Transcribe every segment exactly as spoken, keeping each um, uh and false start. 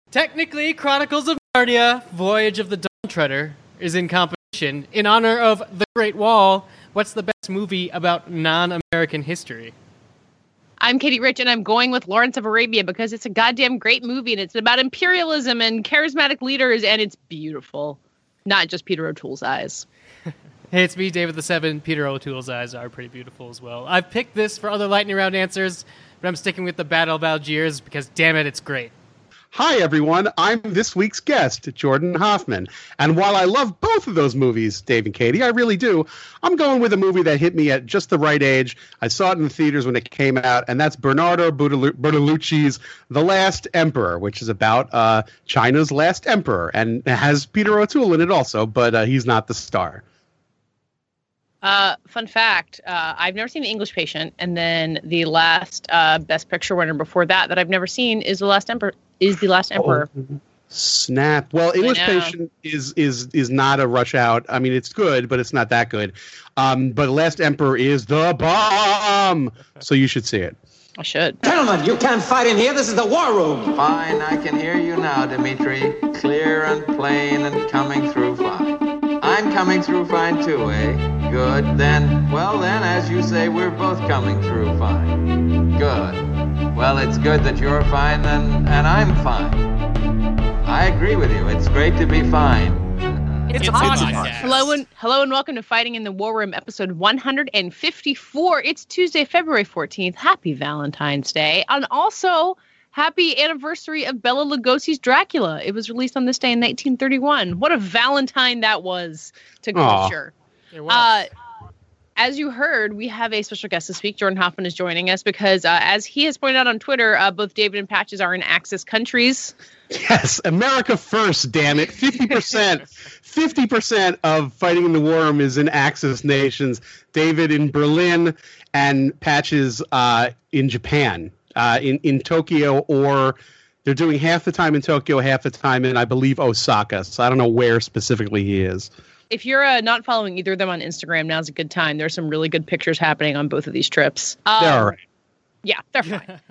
Technically, Chronicles of Narnia, Voyage of the Dawn Treader is in competition. In honor of The Great Wall, what's the best movie about non-American history? I'm Katie Rich, and I'm going with Lawrence of Arabia because it's a goddamn great movie, and it's about imperialism and charismatic leaders, and it's beautiful. Not just Peter O'Toole's eyes. Hey, it's me, David the Seven. Peter O'Toole's eyes are pretty beautiful as well. I've picked this for other lightning round answers, but I'm sticking with the Battle of Algiers because, damn it, it's great. Hi, everyone. I'm this week's guest, Jordan Hoffman. And while I love both of those movies, Dave and Katie, I really do, I'm going with a movie that hit me at just the right age. I saw it in the theaters when it came out, and that's Bernardo Bertolucci's The Last Emperor, which is about uh, China's last emperor. And it has Peter O'Toole in it also, but uh, he's not the star. Uh, fun fact, uh, I've never seen The English Patient, and then the last uh, Best Picture winner before that that I've never seen is The Last Emperor. Is The Last Emperor. Oh, snap. Well, English Patient is is is not a rush out. I mean, it's good, but it's not that good. Um, but Last Emperor is the bomb, so you should see it. I should. Gentlemen, you can't fight in here. This is the war room. Fine, I can hear you now, Dimitri. Clear and plain and coming through fine. I'm coming through fine too, eh? Good. Then, well then, as you say, we're both coming through fine. Good. Well, it's good that you're fine and, and I'm fine. I agree with you. It's great to be fine. It's, it's a podcast. Hello and hello and welcome to Fighting in the War Room, episode one fifty-four. It's Tuesday, February fourteenth. Happy Valentine's Day. And also, happy anniversary of Bela Lugosi's Dracula. It was released on this day in nineteen thirty-one. What a Valentine that was to culture. It was. Uh, As you heard, we have a special guest this week. Jordan Hoffman is joining us because, uh, as he has pointed out on Twitter, uh, both David and Patches are in Axis countries. Yes, America first, damn it. fifty percent fifty percent of Fighting in the War Room is in Axis nations. David in Berlin and Patches uh, in Japan, uh, in, in Tokyo, or they're doing half the time in Tokyo, half the time in, I believe, Osaka. So I don't know where specifically he is. If you're uh, not following either of them on Instagram, now's a good time. There's some really good pictures happening on both of these trips. Um, they're all right. Yeah, they're fine.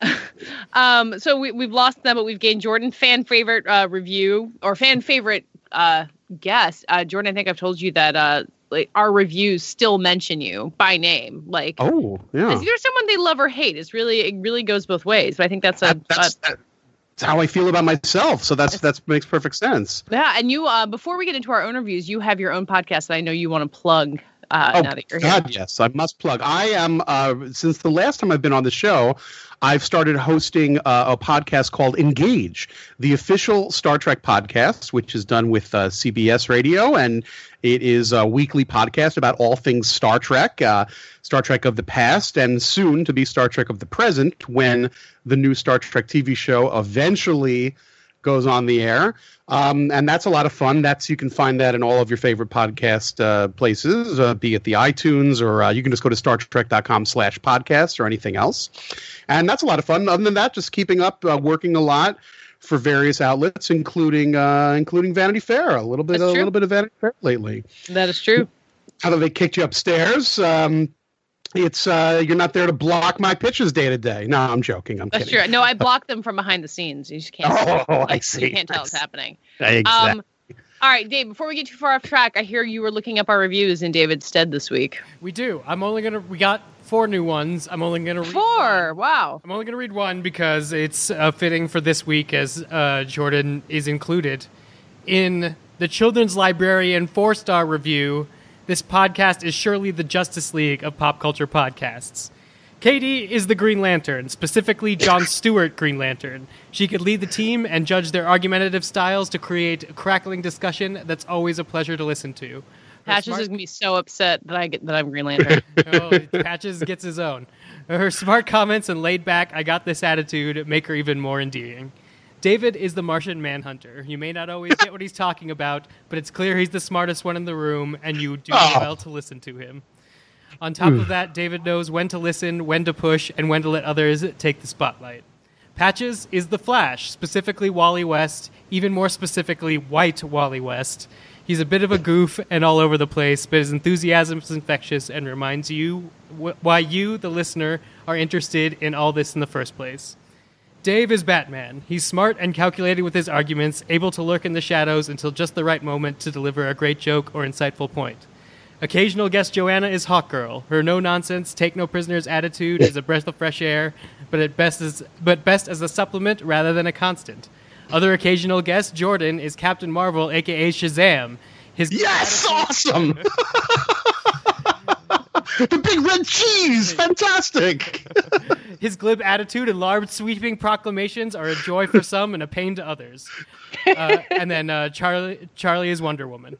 um, so we, we've lost them, but we've gained Jordan. Fan favorite uh, review or fan favorite uh, guest. Uh, Jordan, I think I've told you that uh, like our reviews still mention you by name. Like, oh, yeah. It's either someone they love or hate. It's really it really goes both ways. But I think that's a. That, that's, a that, that's how I feel about myself. So that's that makes perfect sense. Yeah, and you. Uh, before we get into our own reviews, you have your own podcast that I know you want to plug. Uh, oh, now that you're God, here. yes, I must plug. I am, uh, since the last time I've been on the show, I've started hosting uh, a podcast called Engage, the official Star Trek podcast, which is done with uh, C B S Radio, and it is a weekly podcast about all things Star Trek, uh, Star Trek of the past, and soon to be Star Trek of the present when the new Star Trek T V show eventually goes on the air. Um, and that's a lot of fun. That's you can find that in all of your favorite podcast uh, places, uh, be it the iTunes, or uh, you can just go to star trek dot com slash podcasts or anything else. And that's a lot of fun. Other than that, just keeping up, uh, working a lot for various outlets, including uh, including Vanity Fair. A little bit, That's a true. little bit of Vanity Fair lately. That is true. How do they kicked you upstairs? Um, It's uh, you're not there to block my pitches day to day. No, I'm joking. I'm That's kidding. true. No, I block them from behind the scenes. You just can't. Oh, like, I see. You can't tell what's happening. Exactly. Um, all right, Dave. Before we get too far off track, I hear you were looking up our reviews in David's stead this week. We do. I'm only gonna. We got four new ones. I'm only gonna read Four. one. Wow. I'm only gonna read one because it's uh, fitting for this week, as uh, Jordan is included in the Children's Librarian four-star review. This podcast is surely the Justice League of pop culture podcasts. Katie is the Green Lantern, specifically Jon Stewart Green Lantern. She could lead the team and judge their argumentative styles to create a crackling discussion that's always a pleasure to listen to. Her Patches smart- is gonna be so upset that I get that I'm Green Lantern. Oh, Patches gets his own. Her smart comments and laid back, I got this attitude, make her even more endearing. David is the Martian Manhunter. You may not always get what he's talking about, but it's clear he's the smartest one in the room, and you do Oh. well to listen to him. On top of that, David knows when to listen, when to push, and when to let others take the spotlight. Patches is the Flash, specifically Wally West, even more specifically white Wally West. He's a bit of a goof and all over the place, but his enthusiasm is infectious and reminds you wh- why you, the listener, are interested in all this in the first place. Dave is Batman. He's smart and calculated with his arguments, able to lurk in the shadows until just the right moment to deliver a great joke or insightful point. Occasional guest Joanna is Hawkgirl. Her no-nonsense, take-no-prisoners attitude is a breath of fresh air, but at best is but best as a supplement rather than a constant. Other occasional guest Jordan is Captain Marvel, a k a. Shazam. His yes! Awesome! The big red cheese! Fantastic! His glib attitude and large sweeping proclamations are a joy for some and a pain to others. Uh, and then uh, Charlie Charlie is Wonder Woman.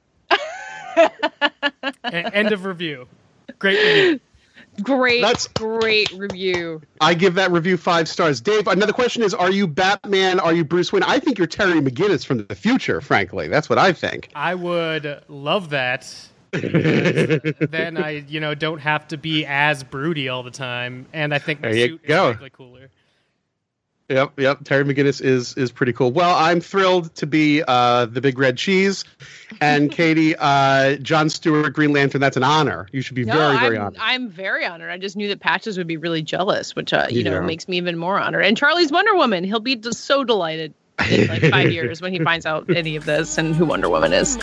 End of review. Great review. Great, That's, great review. I give that review five stars. Dave, another question is, are you Batman? Are you Bruce Wayne? I think you're Terry McGinnis from the future, frankly. That's what I think. I would love that. Then I, you know, don't have to be as broody all the time, and I think the there you suit go. is frankly cooler. Yep, yep. Terry McGinnis is is pretty cool. Well, I'm thrilled to be uh, the big red cheese, and Katie, uh, John Stewart, Green Lantern. That's an honor. You should be No, very, very I'm, honored. I'm very honored. I just knew that Patches would be really jealous, which uh, you Yeah. know makes me even more honored. And Charlie's Wonder Woman. He'll be just so delighted in like five years when he finds out any of this and who Wonder Woman is.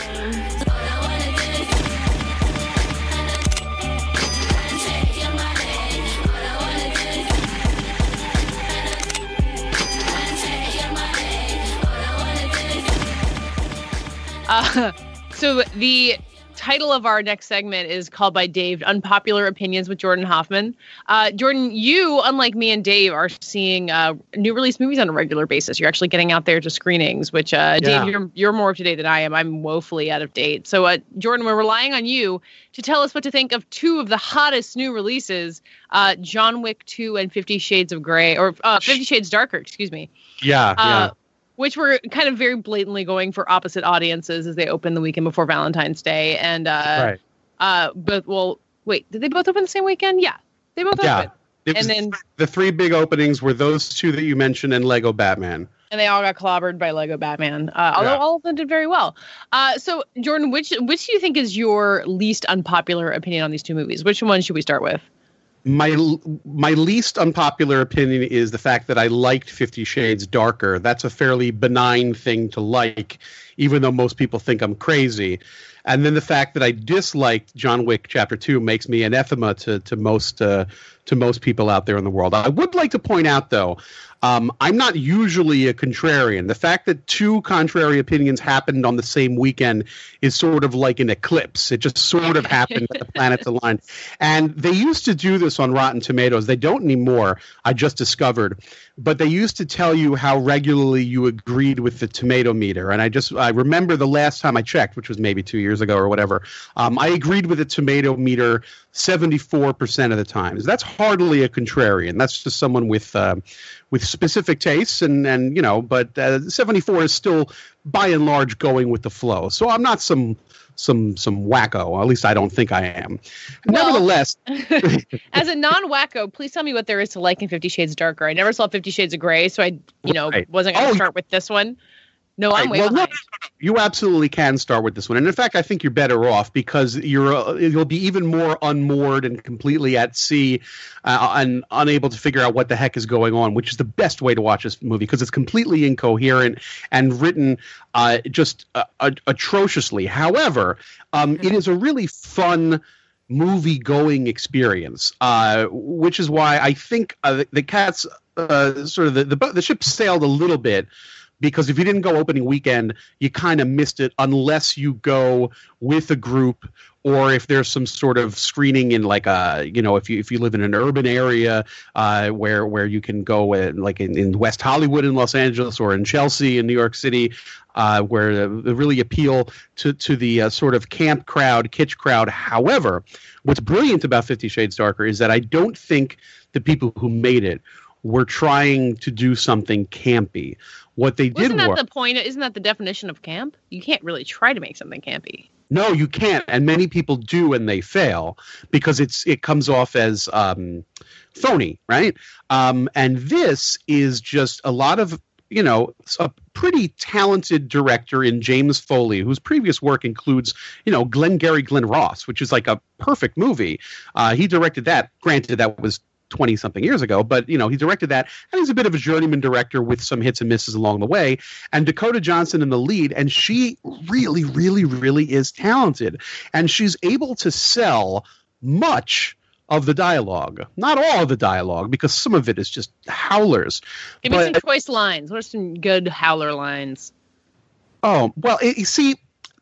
Uh, so the title of our next segment is called by Dave, Unpopular Opinions with Jordan Hoffman. Uh, Jordan, you, unlike me and Dave, are seeing uh, new release movies on a regular basis. You're actually getting out there to screenings, which, uh, Yeah. Dave, you're, you're more up to date than I am. I'm woefully out of date. So, uh, Jordan, we're relying on you to tell us what to think of two of the hottest new releases, uh, John Wick two and Fifty Shades of Grey, or uh, Fifty Shades Darker, excuse me. Yeah, yeah. Uh, which were kind of very blatantly going for opposite audiences as they opened the weekend before Valentine's Day. And, uh, right. uh, but, well, wait, did they both open the same weekend? Yeah, they both Yeah. opened. It was, and then- the three big openings were those two that you mentioned and Lego Batman. And they all got clobbered by Lego Batman, uh, although Yeah. all of them did very well. Uh, so, Jordan, which which do you think is your least unpopular opinion on these two movies? Which one should we start with? My my least unpopular opinion is the fact that I liked Fifty Shades Darker. That's a fairly benign thing to like, even though most people think I'm crazy. And then the fact that I disliked John Wick Chapter Two makes me anathema to to most uh, to most people out there in the world. I would like to point out, though, um, I'm not usually a contrarian. The fact that two contrary opinions happened on the same weekend is sort of like an eclipse. It just sort of happened that the planets aligned. And they used to do this on Rotten Tomatoes. They don't anymore, I just discovered. But they used to tell you how regularly you agreed with the tomato meter. And I just I remember the last time I checked, which was maybe two years ago or whatever, um, I agreed with the tomato meter seventy-four percent of the times. That's hardly a contrarian. That's just someone with uh, with specific tastes, and and you know, but uh, seventy-four is still by and large going with the flow. So I'm not some some some wacko. At least I don't think I am. Well, Nevertheless, as a non-wacko, please tell me what there is to like in Fifty Shades Darker. I never saw Fifty Shades of Grey, so I, you know, Right. wasn't going to Oh, start with this one. No, I'm Right. way Well, no, behind. no, no, no. You absolutely can start with this one, and in fact, I think you're better off because you're uh, you'll be even more unmoored and completely at sea, uh, and unable to figure out what the heck is going on. Which is the best way to watch this movie because it's completely incoherent and written uh, just uh, uh, atrociously. However, um, it is a really fun movie-going experience, uh, which is why I think uh, the, the Cats uh, sort of the, the the ship sailed a little bit. Because if you didn't go opening weekend, you kind of missed it unless you go with a group or if there's some sort of screening in like a, you know, if you if you live in an urban area uh, where where you can go in, like in, in West Hollywood in Los Angeles or in Chelsea in New York City, uh, where they really appeal to, to the uh, sort of camp crowd, kitsch crowd. However, what's brilliant about Fifty Shades Darker is that I don't think the people who made it were trying to do something campy. What they did Wasn't that was the point? Isn't that the definition of camp? You can't really try to make something campy. no, you can't, and many people do, and they fail because it's it comes off as um, phony, right? Um, and this is just a lot of you know a pretty talented director in James Foley, whose previous work includes you know Glengarry Glen Ross, which is like a perfect movie. Uh, he directed that. Granted, that was twenty something years ago, but you know, he directed that, and he's a bit of a journeyman director with some hits and misses along the way. And Dakota Johnson in the lead, and she really, really, really is talented, and she's able to sell much of the dialogue, not all of the dialogue, because some of it is just howlers. Give me some choice lines. What are some good howler lines? Oh, well, it, you see,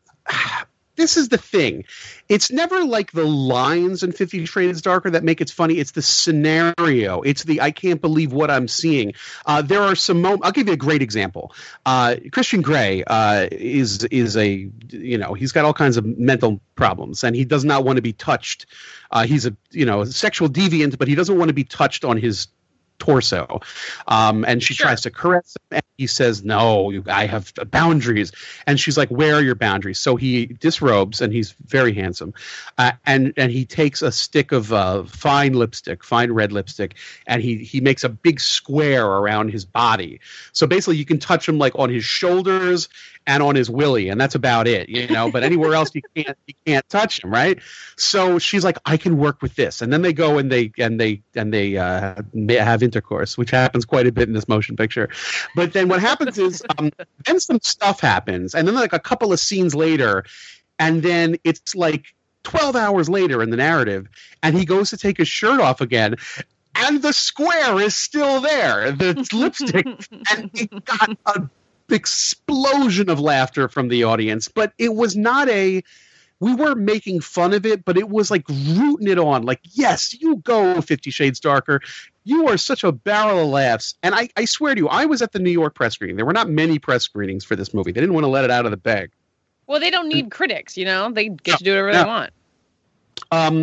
this is the thing. It's never like the lines in Fifty Shades Darker that make it funny. It's the scenario. It's the I can't believe what I'm seeing. Uh, there are some moments. I'll give you a great example. Uh, Christian Grey uh, is is a, you know, he's got all kinds of mental problems, and he does not want to be touched. Uh, he's a, you know, sexual deviant, but he doesn't want to be touched on his torso. Um, and she sure. tries to caress him, and he says, no, you, I have boundaries. And she's like, where are your boundaries? So he disrobes, and he's very handsome. Uh, and, and he takes a stick of uh, fine lipstick, fine red lipstick, and he, he makes a big square around his body. So basically you can touch him like on his shoulders and on his willy, and that's about it, you know, but anywhere else you can't you can't touch him, right? So she's like, I can work with this. And then they go and they and they and they uh, have intercourse, which happens quite a bit in this motion picture. But then what happens is um, then some stuff happens, and then like a couple of scenes later, and then it's like twelve hours later in the narrative, and he goes to take his shirt off again, and the square is still there, the lipstick, and it got a explosion of laughter from the audience. But it was not a, we weren't making fun of it, but it was like rooting it on, like, yes, you go Fifty Shades Darker, you are such a barrel of laughs. And I, I swear to you, I was at the New York press screening. There were not many press screenings for this movie. They didn't want to let it out of the bag. Well, they don't need critics, you know, they get no, to do whatever no. they want. um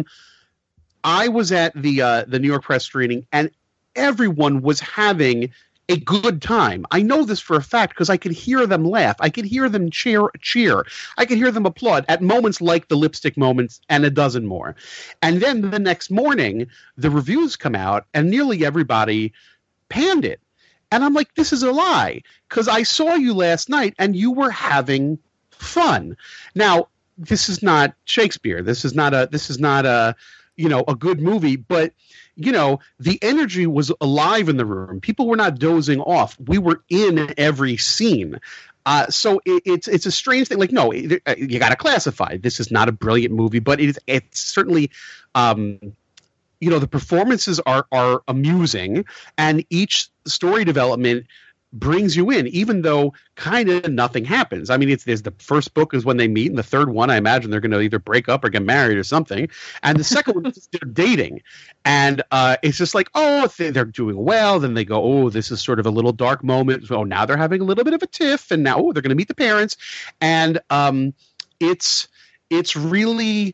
I was at the uh the New York press screening, and everyone was having a good time. I know this for a fact because I could hear them laugh. I could hear them cheer, cheer. I could hear them applaud at moments like the lipstick moments and a dozen more. And then the next morning, the reviews come out, and nearly everybody panned it. And I'm like, this is a lie, because I saw you last night and you were having fun. Now, this is not Shakespeare. This is not a. This is not a. You know, a good movie, but you know, the energy was alive in the room. People were not dozing off. We were in every scene. Uh, so it, it's it's a strange thing. Like, no, it, you got to classify. This is not a brilliant movie, but it's it's certainly, um, you know, the performances are are amusing, and each story development brings you in, even though kind of nothing happens. I mean, it's there's the first book is when they meet, and the third one, I imagine they're going to either break up or get married or something. And the second one is they're dating, and uh, it's just like, oh, they're doing well. Then they go, oh, this is sort of a little dark moment. Oh, now they're having a little bit of a tiff, and now oh, they're going to meet the parents, and um, it's it's really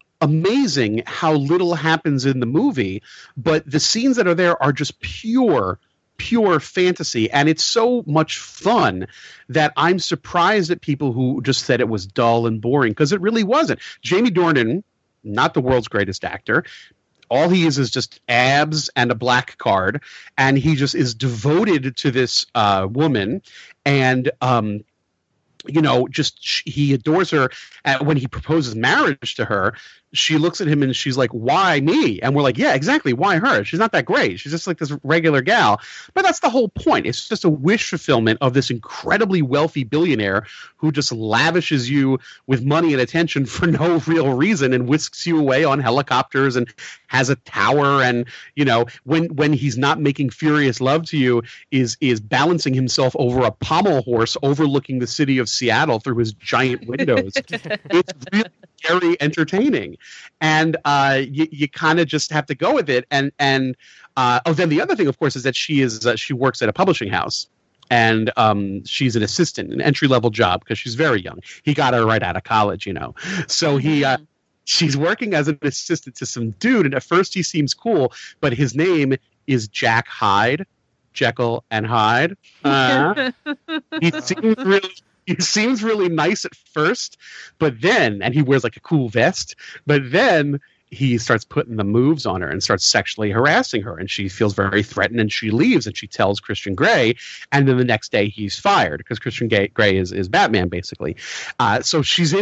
amazing how little happens in the movie, but the scenes that are there are just pure. pure fantasy, and it's so much fun that I'm surprised at people who just said it was dull and boring, because it really wasn't. Jamie Dornan, not the world's greatest actor, all he is is just abs and a black card, and he just is devoted to this uh, woman, and um, you know, just she, he adores her. And when he proposes marriage to her, she looks at him and she's like, why me? And we're like, yeah, exactly. Why her? She's not that great. She's just like this regular gal. But that's the whole point. It's just a wish fulfillment of this incredibly wealthy billionaire who just lavishes you with money and attention for no real reason and whisks you away on helicopters and has a tower. And, you know, when when he's not making furious love to you, is is balancing himself over a pommel horse overlooking the city of Seattle through his giant windows. It's really very entertaining. And uh, you, you kind of just have to go with it. And and uh, oh, then the other thing, of course, is that she is uh, she works at a publishing house, and um, she's an assistant, an entry level job because she's very young. He got her right out of college, you know. So he uh, she's working as an assistant to some dude, and at first he seems cool, but his name is Jack Hyde, Jekyll and Hyde. Uh, he seems really. He seems really nice at first, but then, and he wears like a cool vest, but then he starts putting the moves on her and starts sexually harassing her, and she feels very threatened, and she leaves, and she tells Christian Grey, and then the next day he's fired because Christian Grey is, is Batman, basically. Uh, so she's in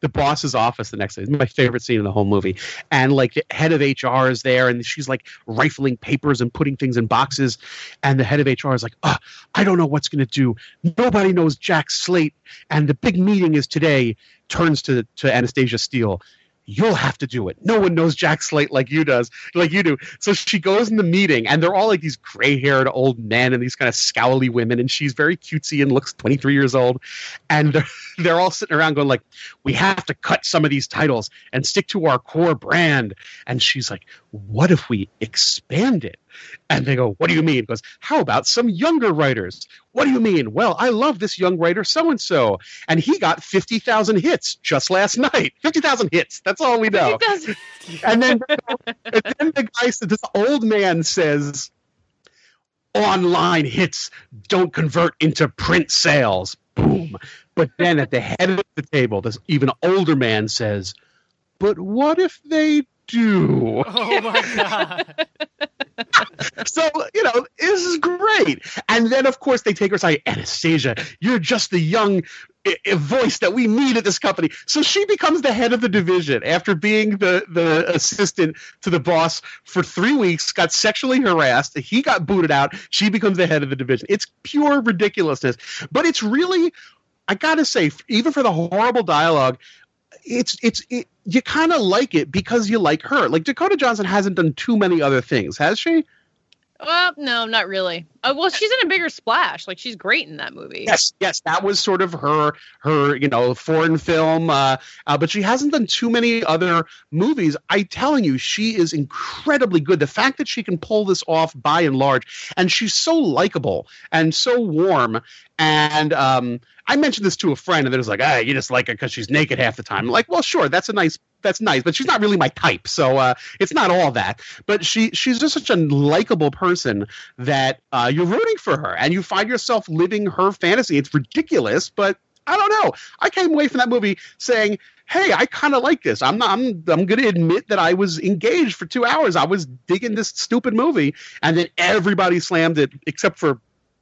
the boss's office the next day. It's my favorite scene in the whole movie. And like the head of H R is there, and she's like rifling papers and putting things in boxes. And the head of H R is like, oh, I don't know what's going to do. Nobody knows Jack Slate. And the big meeting is today. Turns to, to Anastasia Steele. You'll have to do it. No one knows Jack Slate like you does, like you do. So she goes in the meeting, and they're all like these gray-haired old men and these kind of scowly women, and she's very cutesy and looks twenty-three years old. And they're, they're all sitting around going like, we have to cut some of these titles and stick to our core brand. And she's like, what if we expand it? And they go, what do you mean? He goes, how about some younger writers? What do you mean? Well, I love this young writer so-and-so, and he got fifty thousand hits just last night. fifty thousand hits. That's all we know. And then, and then the guy said, this old man says, online hits don't convert into print sales. Boom. But then at the head of the table, this even older man says, but what if they do? Oh, my God. So, you know, this is great. And then, of course, they take her aside. Anastasia, you're just the young I- I voice that we need at this company. So she becomes the head of the division after being the, the assistant to the boss for three weeks, got sexually harassed. He got booted out. She becomes the head of the division. It's pure ridiculousness. But it's really, I got to say, even for the horrible dialogue, it's it's it, you kind of like it because you like her. Like Dakota Johnson hasn't done too many other things, has she? Well, no, not really. Uh, well, she's in A Bigger Splash. Like, she's great in that movie. Yes, yes, that was sort of her her you know foreign film, uh, uh, but she hasn't done too many other movies. I'm telling you, she is incredibly good. The fact that she can pull this off, by and large, and she's so likable and so warm. And um, I mentioned this to a friend, and they're just like, "Ah, you just like her because she's naked half the time." I'm like, well, sure, that's a nice, that's nice, but she's not really my type, so uh, it's not all that. But she, she's just such a likable person that uh, you're rooting for her, and you find yourself living her fantasy. It's ridiculous, but I don't know. I came away from that movie saying, "Hey, I kind of like this." I'm not. I'm. I'm going to admit that I was engaged for two hours. I was digging this stupid movie, and then everybody slammed it, except for,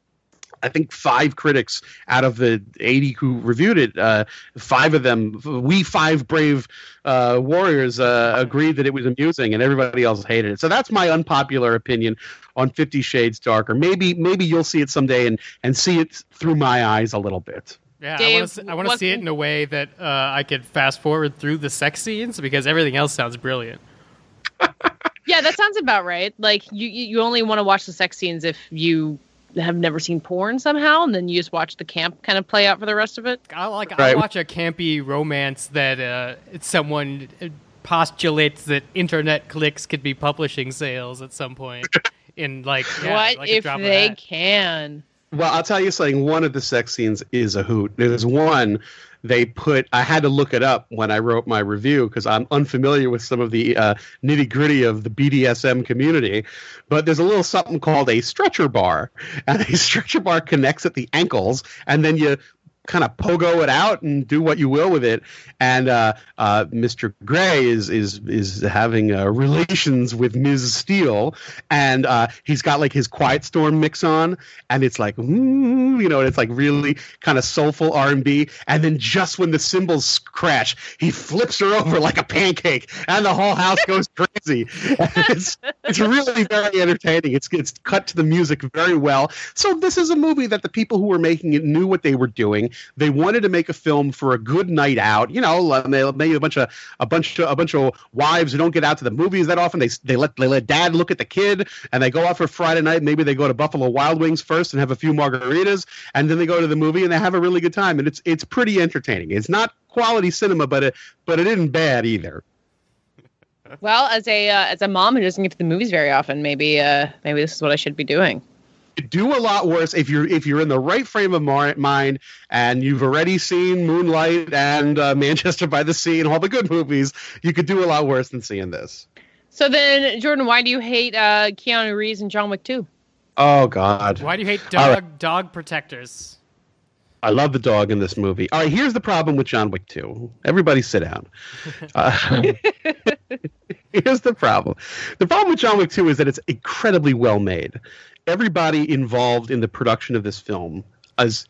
I think, five critics out of the eighty who reviewed it. Uh, five of them, we five brave uh, warriors, uh, agreed that it was amusing, and everybody else hated it. So that's my unpopular opinion on Fifty Shades Darker. Maybe, maybe you'll see it someday and and see it through my eyes a little bit. Yeah, Dave, I want to see it in a way that uh, I could fast forward through the sex scenes because everything else sounds brilliant. Yeah, that sounds about right. Like, you, you only want to watch the sex scenes if you have never seen porn somehow, and then you just watch the camp kind of play out for the rest of it. I like. Right. I watch a campy romance that uh, someone postulates that internet clicks could be publishing sales at some point. In like, yeah, what like a if drop of they that. can? Well, I'll tell you something. One of the sex scenes is a hoot. There's one they put. I had to look it up when I wrote my review because I'm unfamiliar with some of the uh, nitty gritty of the B D S M community. But there's a little something called a stretcher bar, and a stretcher bar connects at the ankles, and then you kind of pogo it out and do what you will with it. And uh, uh, Mister Gray is is is having uh, relations with Miz Steele, and uh, he's got like his Quiet Storm mix on, and it's like, mm, you know, it's like really kind of soulful R and B. And then just when the cymbals crash, he flips her over like a pancake, and the whole house goes crazy. it's it's really very entertaining. It's it's cut to the music very well. So this is a movie that the people who were making it knew what they were doing. They wanted to make a film for a good night out. You know, maybe a bunch of a bunch of a bunch of wives who don't get out to the movies that often. They they let they let dad look at the kid, and they go out for Friday night. Maybe they go to Buffalo Wild Wings first and have a few margaritas, and then they go to the movie and they have a really good time. And it's it's pretty entertaining. It's not quality cinema, but it but it isn't bad either. Well, as a uh, as a mom who doesn't get to the movies very often, maybe uh, maybe this is what I should be doing. Do a lot worse if you're if you're in the right frame of mar- mind and you've already seen Moonlight and uh, Manchester by the Sea and all the good movies. You could do a lot worse than seeing this. So then, Jordan, why do you hate uh, Keanu Reeves and John Wick two? Oh God! Why do you hate dog right. dog protectors? I love the dog in this movie. All right, here's the problem with John Wick two. Everybody sit down. Uh, here's the problem. The problem with John Wick two is that it's incredibly well made. Everybody involved in the production of this film is is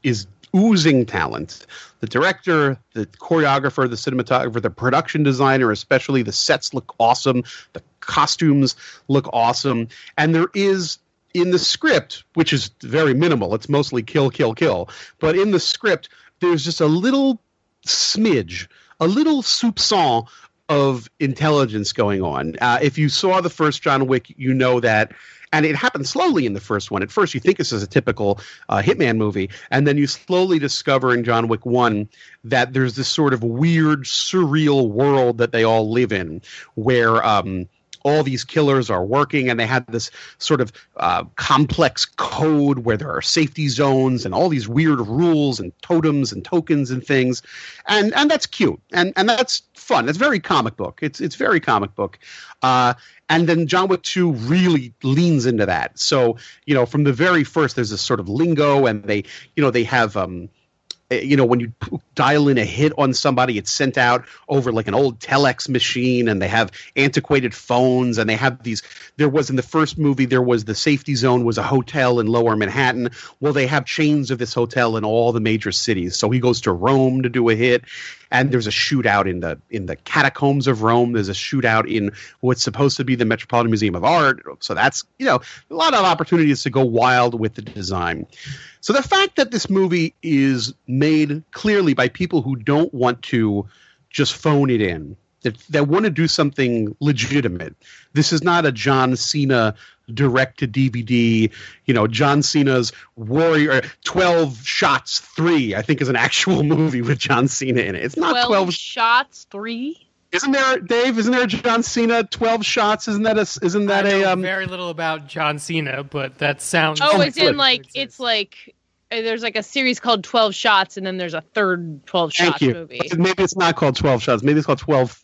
oozing talent. The director, the choreographer, the cinematographer, the production designer, especially the sets look awesome. The costumes look awesome. And there is, in the script, which is very minimal, it's mostly kill, kill, kill. But in the script, there's just a little smidge, a little soupçon of intelligence going on. Uh, if you saw the first John Wick, you know that. And it happened slowly in the first one. At first, you think this is a typical uh, Hitman movie. And then you slowly discover in John Wick one that there's this sort of weird, surreal world that they all live in where um, all these killers are working, and they have this sort of uh, complex code where there are safety zones and all these weird rules and totems and tokens and things. And and that's cute. And and that's fun. It's very comic book. It's, it's very comic book. Uh And then John Wick two really leans into that. So, you know, from the very first, there's this sort of lingo, and they, you know, they have, um, you know, when you p- dial in a hit on somebody, it's sent out over like an old telex machine, and they have antiquated phones, and they have these. There was in the first movie, there was the safety zone was a hotel in Lower Manhattan. Well, they have chains of this hotel in all the major cities. So he goes to Rome to do a hit. And there's a shootout in the in the catacombs of Rome. There's a shootout in what's supposed to be the Metropolitan Museum of Art. So that's, you know, a lot of opportunities to go wild with the design. So the fact that this movie is made clearly by people who don't want to just phone it in, that, that want to do something legitimate. This is not a John Cena direct-to-D V D, you know, John Cena's Warrior, twelve Shots three, I think is an actual movie with John Cena in it. It's not twelve, twelve Shots three? Isn't there, Dave, isn't there a John Cena twelve Shots? Isn't that a, isn't that I know a, um... very little about John Cena, but that sounds... Oh, it's good. in like, it's like, there's like a series called twelve Shots, and then there's a third twelve Thank Shots you. movie. Maybe it's not called twelve Shots. Maybe it's called twelve,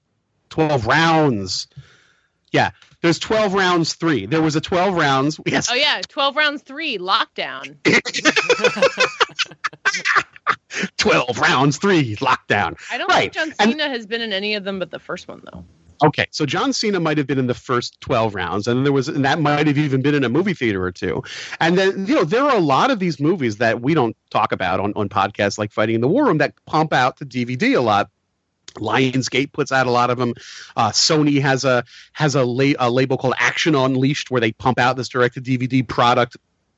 twelve Rounds. Yeah, there's twelve Rounds three. There was a twelve Rounds. Yes. Oh, yeah, twelve Rounds three, Lockdown. twelve Rounds three, Lockdown. I don't right. think John Cena and, has been in any of them but the first one, though. Okay, so John Cena might have been in the first twelve rounds, and there was, and that might have even been in a movie theater or two. And then, you know, there are a lot of these movies that we don't talk about on, on podcasts like Fighting in the War Room that pump out to D V D a lot. Lionsgate puts out a lot of them. Uh, Sony has a has a, la- a label called Action Unleashed where they pump out this direct-to-D V D product.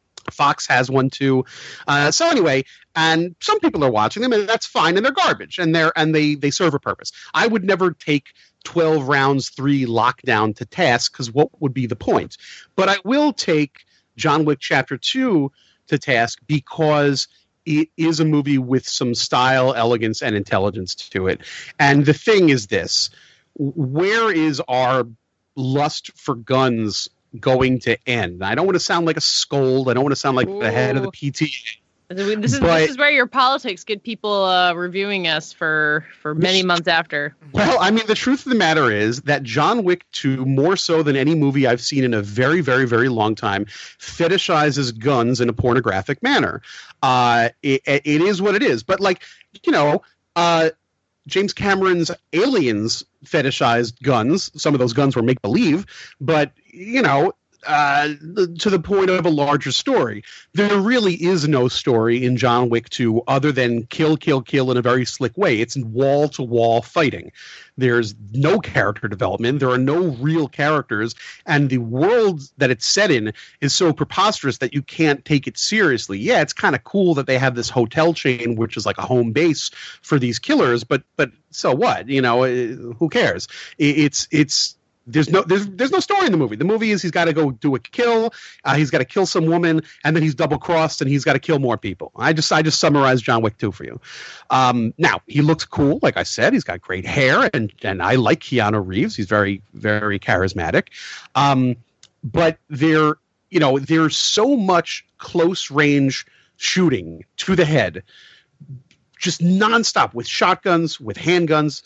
Fox has one too. Uh, so anyway, and some people are watching them, and that's fine, and they're garbage, and they're and they they serve a purpose. I would never take twelve Rounds three Lockdown to task, because what would be the point? But I will take John Wick Chapter two to task because it is a movie with some style, elegance, and intelligence to it. And the thing is this: where is our lust for guns going to end? I don't want to sound like a scold. I don't want to sound like Ooh. the head of the P T A. This is but, this is where your politics get people uh, reviewing us for, for many months after. Well, I mean, the truth of the matter is that John Wick two, more so than any movie I've seen in a very, very, very long time, fetishizes guns in a pornographic manner. Uh, it, it is what it is. But, like, you know, uh, James Cameron's Aliens fetishized guns. Some of those guns were make-believe. But, you know... Uh, to the point of a larger story. There really is no story in John Wick two other than kill, kill, kill in a very slick way. It's wall-to-wall fighting. There's no character development. There are no real characters. And the world that it's set in is so preposterous that you can't take it seriously. Yeah, it's kind of cool that they have this hotel chain, which is like a home base for these killers, but but so what? You know, who cares? It's it's... There's no there's there's no story in the movie. The movie is he's got to go do a kill. Uh, he's got to kill some woman, and then he's double crossed, and he's got to kill more people. I just I just summarized John Wick two for you. Um, now he looks cool, like I said. He's got great hair, and and I like Keanu Reeves. He's very very charismatic. Um, but there you know there's so much close range shooting to the head, just nonstop with shotguns, with handguns,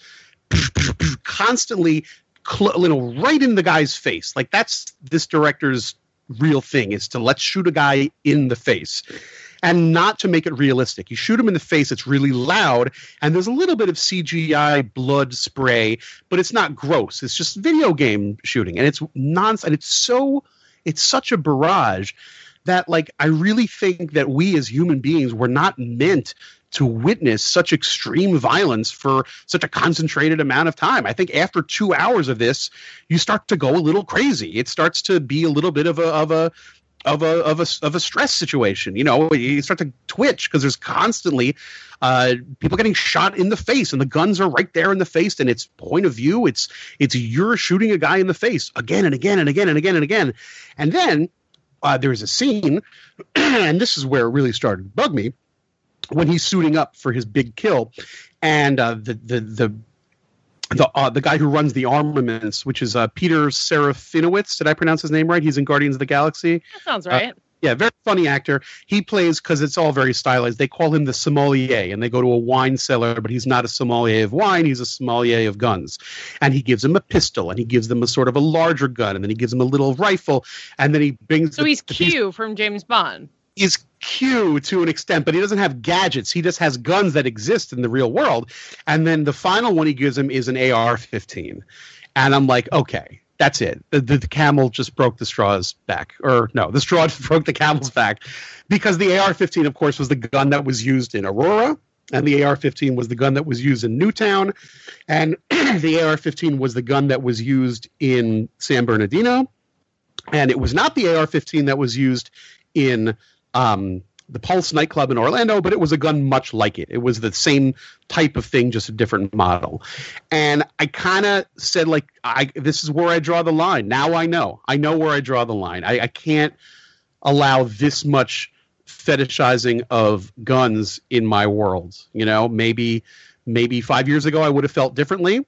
constantly. Cl- you know, right in the guy's face. Like, that's this director's real thing, is to let's shoot a guy in the face. And not to make it realistic. You shoot him in the face, it's really loud, and there's a little bit of C G I blood spray, but it's not gross. It's just video game shooting, and it's nonsense. And it's so, it's such a barrage that, like, I really think that we as human beings were not meant to witness such extreme violence for such a concentrated amount of time. I think after two hours of this, you start to go a little crazy. It starts to be a little bit of a of a of a of a of a stress situation. You know, you start to twitch because there's constantly uh, people getting shot in the face, and the guns are right there in the face, and it's point of view. It's it's you're shooting a guy in the face again and again and again and again and again, and then uh, there's a scene, and this is where it really started to bug me, when he's suiting up for his big kill, and uh, the the the the uh, the guy who runs the armaments, which is uh, Peter Serafinowicz. Did I pronounce his name right? He's in Guardians of the Galaxy. That sounds right. Uh, yeah, very funny actor. He plays, because it's all very stylized, they call him the sommelier, and they go to a wine cellar, but he's not a sommelier of wine, he's a sommelier of guns. And he gives him a pistol, and he gives them a sort of a larger gun, and then he gives him a little rifle, and then he brings... So the, he's the Q piece, from James Bond. Is Q to an extent, but he doesn't have gadgets. He just has guns that exist in the real world. And then the final one he gives him is an A R fifteen. And I'm like, okay, that's it. The, the, the camel just broke the straw's back. Or no, the straw broke the camel's back. Because the A R fifteen, of course, was the gun that was used in Aurora. And the A R fifteen was the gun that was used in Newtown. And the A R fifteen was the gun that was used in San Bernardino. And it was not the A R fifteen that was used in... Um, the Pulse nightclub in Orlando, but it was a gun much like it. It was the same type of thing, just a different model. And I kind of said, like, I this is where I draw the line. Now I know. I know where I draw the line. I, I can't allow this much fetishizing of guns in my world. You know, maybe maybe five years ago I would have felt differently.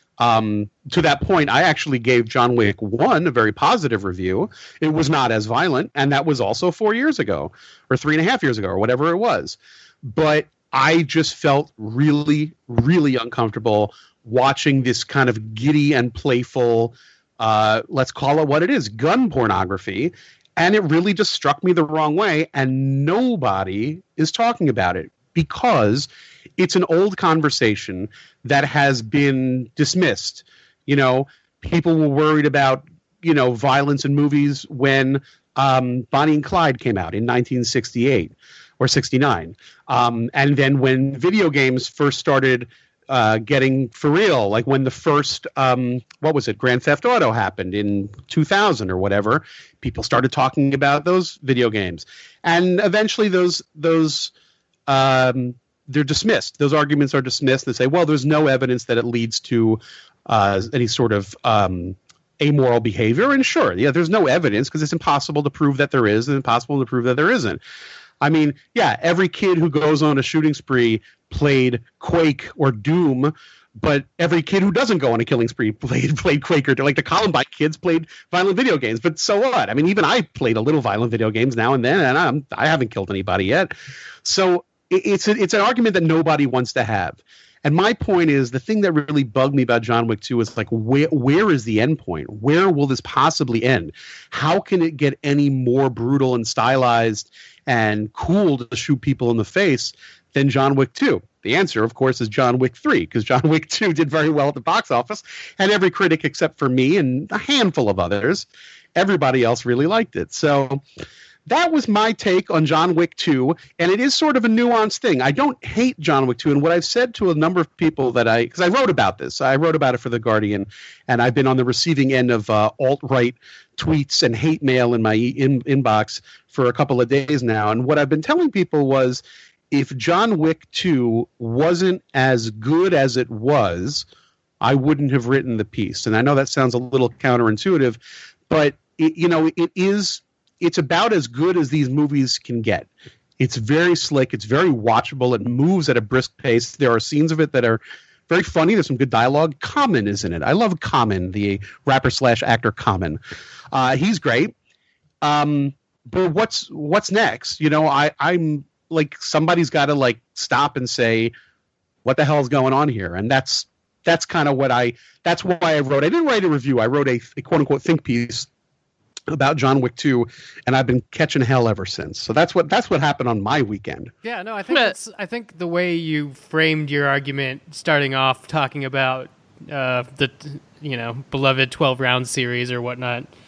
Um, to that point, I actually gave John Wick one a very positive review. It was not as violent, and that was also four years ago, or three and a half years ago, or whatever it was. But I just felt really, really uncomfortable watching this kind of giddy and playful, uh, let's call it what it is, gun pornography. And it really just struck me the wrong way, and nobody is talking about it because it's an old conversation that has been dismissed. You know, people were worried about, you know, violence in movies when um, Bonnie and Clyde came out in nineteen sixty-eight or sixty-nine. Um, and then when video games first started uh, getting for real, like when the first, um, what was it, Grand Theft Auto happened in two thousand or whatever, people started talking about those video games. And eventually those, those, um, they're dismissed. Those arguments are dismissed. They say, well, there's no evidence that it leads to uh, any sort of um, amoral behavior. And sure, yeah, there's no evidence because it's impossible to prove that there is and impossible to prove that there isn't. I mean, yeah, every kid who goes on a shooting spree played Quake or Doom, but every kid who doesn't go on a killing spree played played Quake or like the Columbine kids played violent video games. But so what? I mean, even I played a little violent video games now and then, and I'm I haven't killed anybody yet. So it's a, it's an argument that nobody wants to have. And my point is, the thing that really bugged me about John Wick two is like, where where is the end point? Where will this possibly end? How can it get any more brutal and stylized and cool to shoot people in the face than John Wick two? The answer, of course, is John Wick three, because John Wick two did very well at the box office, and every critic except for me and a handful of others, everybody else really liked it. So that was my take on John Wick two, and it is sort of a nuanced thing. I don't hate John Wick two, and what I've said to a number of people that I – because I wrote about this. I wrote about it for The Guardian, and I've been on the receiving end of uh, alt-right tweets and hate mail in my in- inbox for a couple of days now. And what I've been telling people was, if John Wick two wasn't as good as it was, I wouldn't have written the piece. And I know that sounds a little counterintuitive, but, it, you know, it is – it's about as good as these movies can get. It's very slick. It's very watchable. It moves at a brisk pace. There are scenes of it that are very funny. There's some good dialogue. Common is in it. I love Common, the rapper slash actor Common. Uh, he's great. Um, but what's what's next? You know, I, I'm like, somebody's got to like stop and say, what the hell is going on here? And that's that's kind of what I. That's why I wrote. I didn't write a review. I wrote a, a quote unquote think piece about John Wick two, and I've been catching hell ever since. So that's what that's what happened on my weekend. Yeah, no, I think that's, I think the way you framed your argument, starting off talking about uh, the you know beloved twelve round series or whatnot,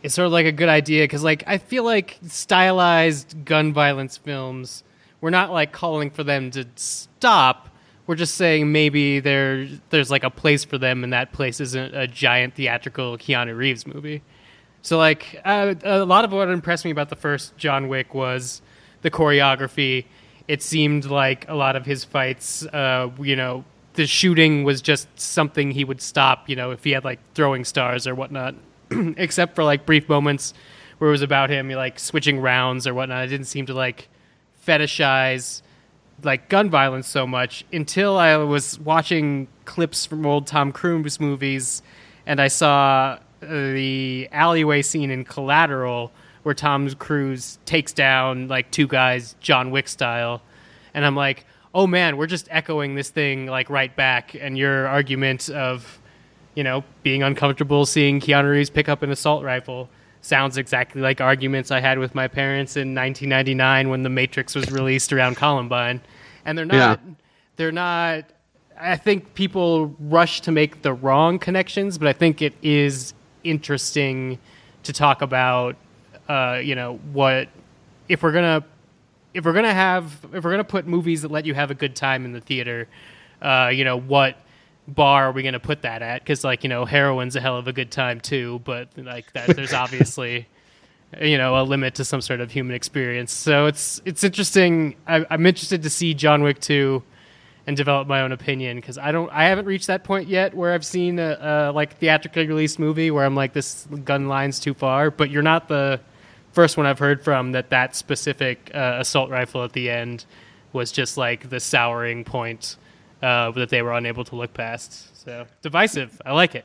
is sort of like a good idea because, like, I feel like stylized gun violence films, we're not like calling for them to stop. We're just saying maybe there there's like a place for them, and that place isn't a giant theatrical Keanu Reeves movie. So, like, uh, a lot of what impressed me about the first John Wick was the choreography. It seemed like a lot of his fights, uh, you know, the shooting was just something he would stop, you know, if he had like throwing stars or whatnot, except for like brief moments where it was about him, like switching rounds or whatnot. It didn't seem to like fetishize like gun violence so much until I was watching clips from old Tom Cruise movies, and I saw uh, the alleyway scene in Collateral where Tom Cruise takes down like two guys John Wick style, and I'm like, oh man, we're just echoing this thing like right back. And your argument of, you know, being uncomfortable seeing Keanu Reeves pick up an assault rifle sounds exactly like arguments I had with my parents in nineteen ninety-nine when The Matrix was released around Columbine. And they're not, yeah. they're not, I think people rush to make the wrong connections, but I think it is interesting to talk about, uh, you know, what, if we're going to, if we're going to have, if we're going to put movies that let you have a good time in the theater, uh, you know, what bar are we going to put that at? Because, like, you know, heroin's a hell of a good time too, but like that, there's obviously, you know, a limit to some sort of human experience. So it's it's interesting. I, I'm interested to see John Wick two and develop my own opinion, because I don't, I haven't reached that point yet where I've seen a, a like theatrically released movie where I'm like, this gun line's too far. But you're not the first one I've heard from that that specific uh, assault rifle at the end was just like the souring point uh, that they were unable to look past. So divisive. I like it.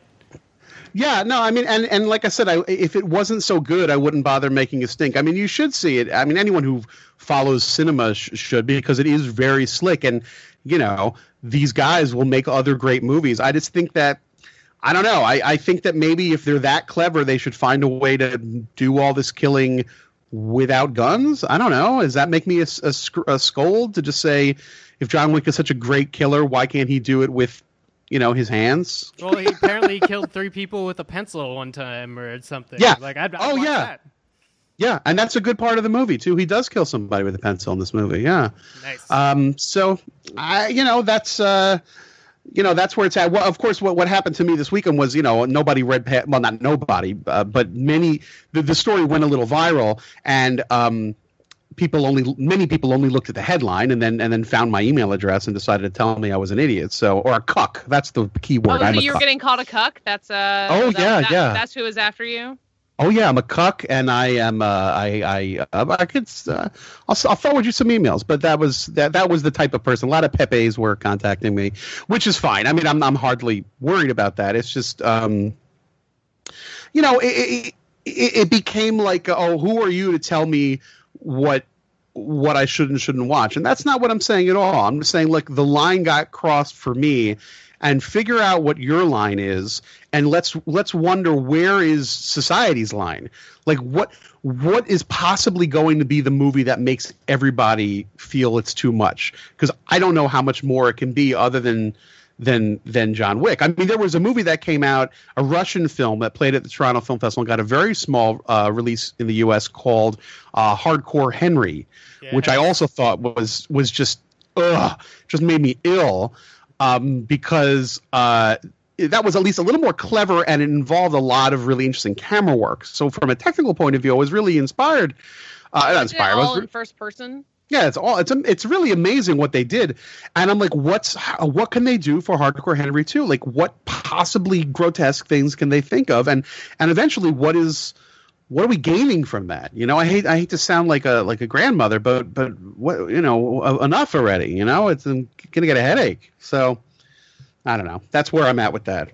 Yeah, no, I mean, and, and like I said, I, if it wasn't so good, I wouldn't bother making a stink. I mean, you should see it. I mean, anyone who follows cinema sh- should, because it is very slick. And, you know, these guys will make other great movies. I just think that, I don't know, I, I think that maybe if they're that clever, they should find a way to do all this killing without guns. I don't know. Does that make me a, a, a scold to just say, if John Wick is such a great killer, why can't he do it with, you know, his hands? Well, he apparently killed three people with a pencil one time or something. Yeah. Like, I'd, I'd oh, watch yeah. that. Yeah, and that's a good part of the movie, too. He does kill somebody with a pencil in this movie, yeah. Nice. Um, so, I, you know, that's, uh, you know, that's where it's at. Well, of course, what, what happened to me this weekend was, you know, nobody read, pa- well, not nobody, uh, but many, the, the story went a little viral, and um, people only, many people only looked at the headline and then and then found my email address and decided to tell me I was an idiot. So, or a cuck. That's the key word. Oh, I'm so a you were cuck. getting called a cuck? That's uh. Oh that, yeah, that, yeah. That's who was after you. Oh yeah, I'm a cuck, and I am. Uh, I I uh, I could. Uh, I'll I'll forward you some emails, but that was that that was the type of person. A lot of Pepes were contacting me, which is fine. I mean, I'm I'm hardly worried about that. It's just, um, you know, it, it it became like, oh, who are you to tell me what what I should and shouldn't watch? And that's not what I'm saying at all. I'm just saying, look, the line got crossed for me. And figure out what your line is, and let's let's wonder, where is society's line? Like, what what is possibly going to be the movie that makes everybody feel it's too much? Because I don't know how much more it can be other than than than John Wick. I mean, there was a movie that came out, a Russian film that played at the Toronto Film Festival and got a very small uh, release in the U S called uh, Hardcore Henry, yeah. which I also thought was was just ugh, just made me ill. Um, because uh, that was at least a little more clever, and it involved a lot of really interesting camera work. So from a technical point of view, I was really inspired. Uh, not inspired. It all I was, in first person? Yeah, it's all it's it's really amazing what they did, and I'm like, what's what can they do for Hardcore Henry two? Like, what possibly grotesque things can they think of, and and eventually, what is what are we gaining from that? You know, I hate I hate to sound like a like a grandmother, but but what you know, enough already. You know, it's I'm gonna get a headache. So I don't know. That's where I'm at with that.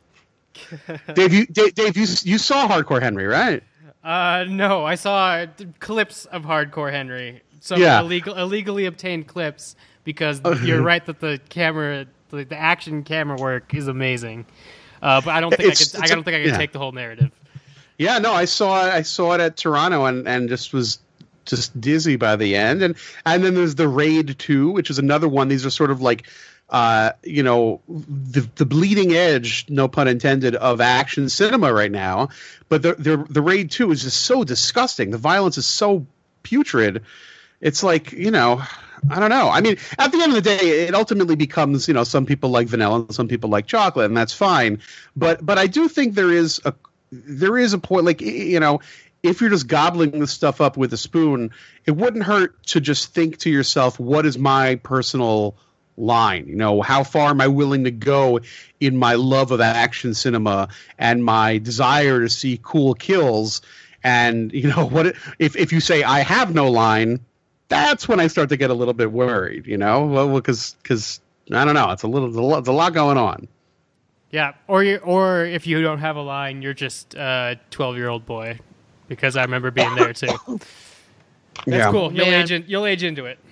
Dave, you Dave, Dave, you you saw Hardcore Henry, right? Uh, no, I saw clips of Hardcore Henry. So yeah. illegal, illegally obtained clips, because you're right that the camera, the, the action camera work is amazing. Uh, but I don't think it's, I could. I don't think I could yeah. take the whole narrative. Yeah, no, I saw I saw it at Toronto and, and just was just dizzy by the end. And and then there's the Raid two, which is another one. These are sort of like, uh, you know, the the bleeding edge, no pun intended, of action cinema right now. But the the, the Raid two is just so disgusting. The violence is so putrid. It's like, you know, I don't know. I mean, at the end of the day, it ultimately becomes, you know, some people like vanilla and some people like chocolate, and that's fine. But but I do think there is a there is a point, like, you know, if you're just gobbling this stuff up with a spoon, it wouldn't hurt to just think to yourself, what is my personal line? You know, how far am I willing to go in my love of action cinema and my desire to see cool kills? And, you know, what if if you say I have no line, that's when I start to get a little bit worried, you know, well, because because I don't know, it's a little it's a lot, it's a lot going on. Yeah, or you or if you don't have a line, you're just a twelve-year-old boy, because I remember being there too. That's yeah. cool. You'll Man. age in, you'll age into it.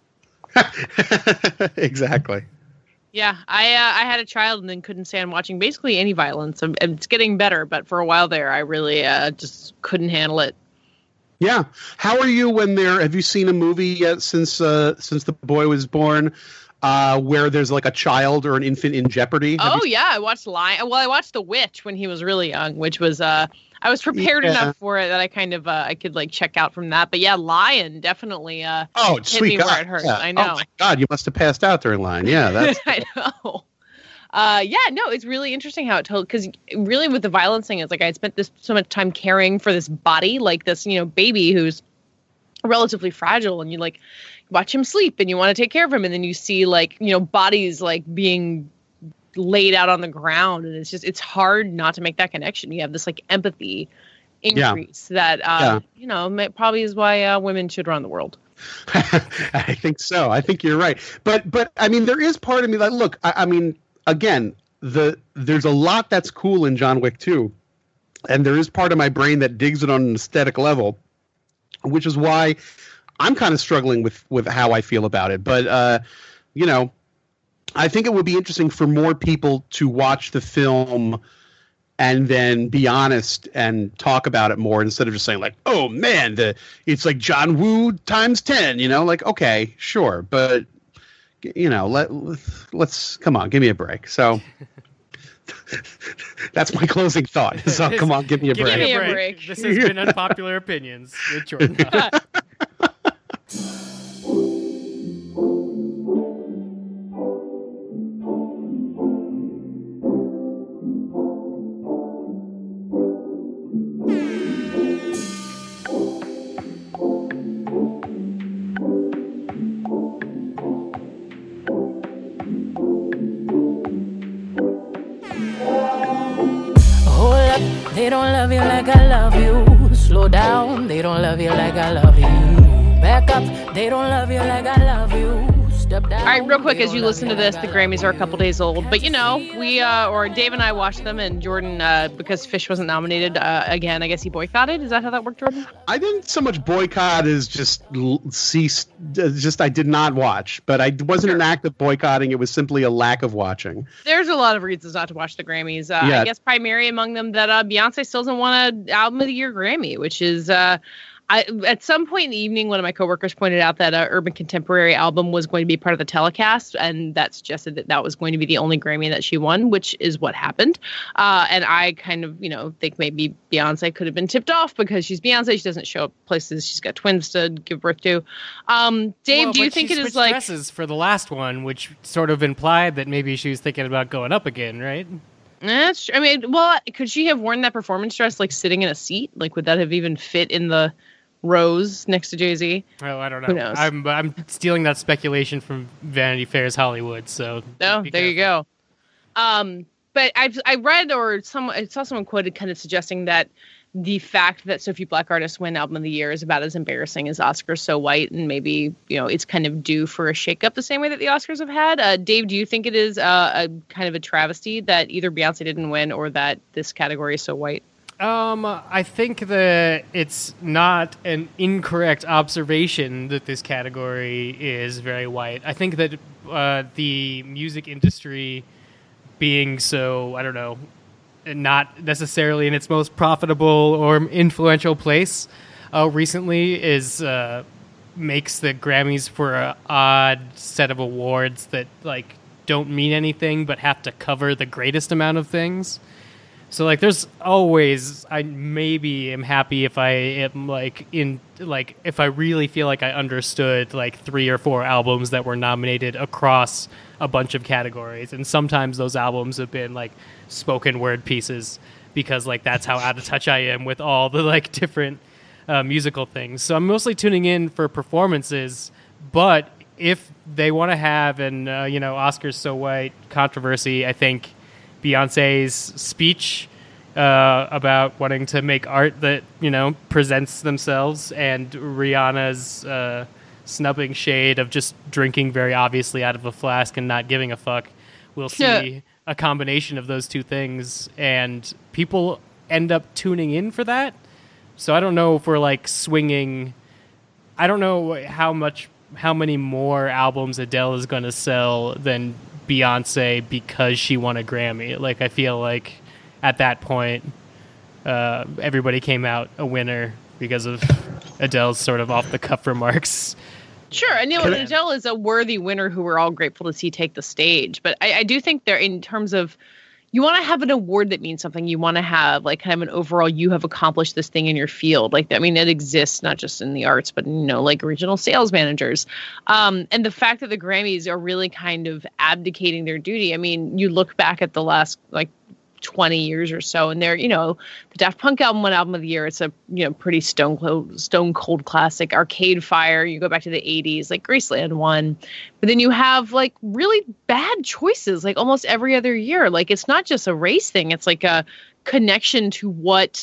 Exactly. Yeah, I uh, I had a child and then couldn't stand watching basically any violence. And it's getting better, but for a while there, I really uh, just couldn't handle it. Yeah. How are you when there? Have you seen a movie yet since uh, since the boy was born, uh, where there's like a child or an infant in jeopardy? Have Oh you- yeah, I watched Lion. Well, I watched The Witch when he was really young, which was uh, I was prepared Yeah. enough for it that I kind of uh, I could like check out from that. But yeah, Lion definitely uh, Oh, hit sweet me God. where it hurts. Yeah. I know. Oh my God, you must have passed out during line. Yeah, that's I know. Uh, yeah, no, it's really interesting how it told, because really with the violence thing, it's like I had spent this so much time caring for this body, like this, you know, baby who's relatively fragile, and you like watch him sleep and you want to take care of him, and then you see like, you know, bodies like being laid out on the ground, and it's just it's hard not to make that connection. You have this like empathy increase that uh, Yeah. you know may, probably is why uh, women should run the world. I think so. I think you're right. But but I mean, there is part of me that look. I, I mean, again, the there's a lot that's cool in John Wick two, and there is part of my brain that digs it on an aesthetic level, which is why I'm kind of struggling with with how I feel about it. But uh, you know, I think it would be interesting for more people to watch the film and then be honest and talk about it more, instead of just saying like, oh man, the it's like John Woo times ten, you know, like, okay, sure. But, you know, let, let's come on, give me a break. So that's my closing thought. So come on, give me a Give break. me me a a break. break. This has been Unpopular Opinions with Jordan. Hold up, they don't love you like I love you. Slow down, they don't love you like I love you. Back up, they don't love you like I love you. Step down. All right, real quick, they as you don't listen to love this, like the I Grammys love are a you. couple days old. But, you know, we, uh, or Dave and I watched them, and Jordan, uh, because Fish wasn't nominated, uh, again, I guess he boycotted. Is that how that worked, Jordan? I didn't so much boycott as just l- cease. uh, Just I did not watch, but I wasn't an act of boycotting. It was simply a lack of watching. There's a lot of reasons not to watch the Grammys. Uh, Yeah. I guess primary among them that uh, Beyonce still doesn't want an Album of the Year Grammy, which is... Uh, I, at some point in the evening, one of my coworkers pointed out that uh, Urban Contemporary album was going to be part of the telecast, and that suggested that that was going to be the only Grammy that she won, which is what happened. Uh, and I kind of, you know, think maybe Beyonce could have been tipped off because she's Beyonce. She doesn't show up places. She's got twins to give birth to. Um, Dave, Well, do you but think she it is switched like... dresses for the last one, which sort of implied that maybe she was thinking about going up again, right? That's true. I mean, well, could she have worn that performance dress like sitting in a seat? Like, would that have even fit in the rows next to Jay-Z? Well, I don't know. Who knows? I'm I'm stealing that speculation from Vanity Fair's Hollywood. So No, be there you careful. go. Um, but I've I read or some I saw someone quoted kind of suggesting that the fact that so few Black artists win Album of the Year is about as embarrassing as Oscars So White, and maybe, you know, it's kind of due for a shakeup the same way that the Oscars have had. Uh, Dave, do you think it is uh, a kind of a travesty that either Beyonce didn't win or that this category is so white? Um, I think that it's not an incorrect observation that this category is very white. I think that uh, the music industry being so, I don't know, not necessarily in its most profitable or influential place, oh, recently is uh, makes the Grammys for an odd set of awards that like don't mean anything but have to cover the greatest amount of things. So like, there's always I maybe am happy if I am like in like if I really feel like I understood like three or four albums that were nominated across a bunch of categories, and sometimes those albums have been like spoken word pieces because like that's how out of touch I am with all the like different uh, musical things. So I'm mostly tuning in for performances, but if they want to have an uh, you know Oscars so white controversy, I think Beyonce's speech uh, about wanting to make art that, you know, presents themselves, and Rihanna's uh, snubbing shade of just drinking very obviously out of a flask and not giving a fuck. We'll see Yeah. a combination of those two things, and people end up tuning in for that. So I don't know if we're like swinging. I don't know how much, how many more albums Adele is going to sell than Beyonce because she won a Grammy. Like, I feel like at that point, uh, everybody came out a winner because of Adele's sort of off-the-cuff remarks. Sure, and you know, Adele is a worthy winner who we're all grateful to see take the stage. But I, I do think there, in terms of, you want to have an award that means something. You want to have like kind of an overall, you have accomplished this thing in your field. Like, I mean, it exists not just in the arts, but, you know, like regional sales managers. Um, and the fact that the Grammys are really kind of abdicating their duty. I mean, you look back at the last like twenty years or so, and they're, you know, the Daft Punk album won Album of the Year. It's a, you know, pretty stone cold, stone cold classic. Arcade Fire, you go back to the eighties, like Graceland won. But then you have like really bad choices, like almost every other year. Like, it's not just a race thing. It's like a connection to what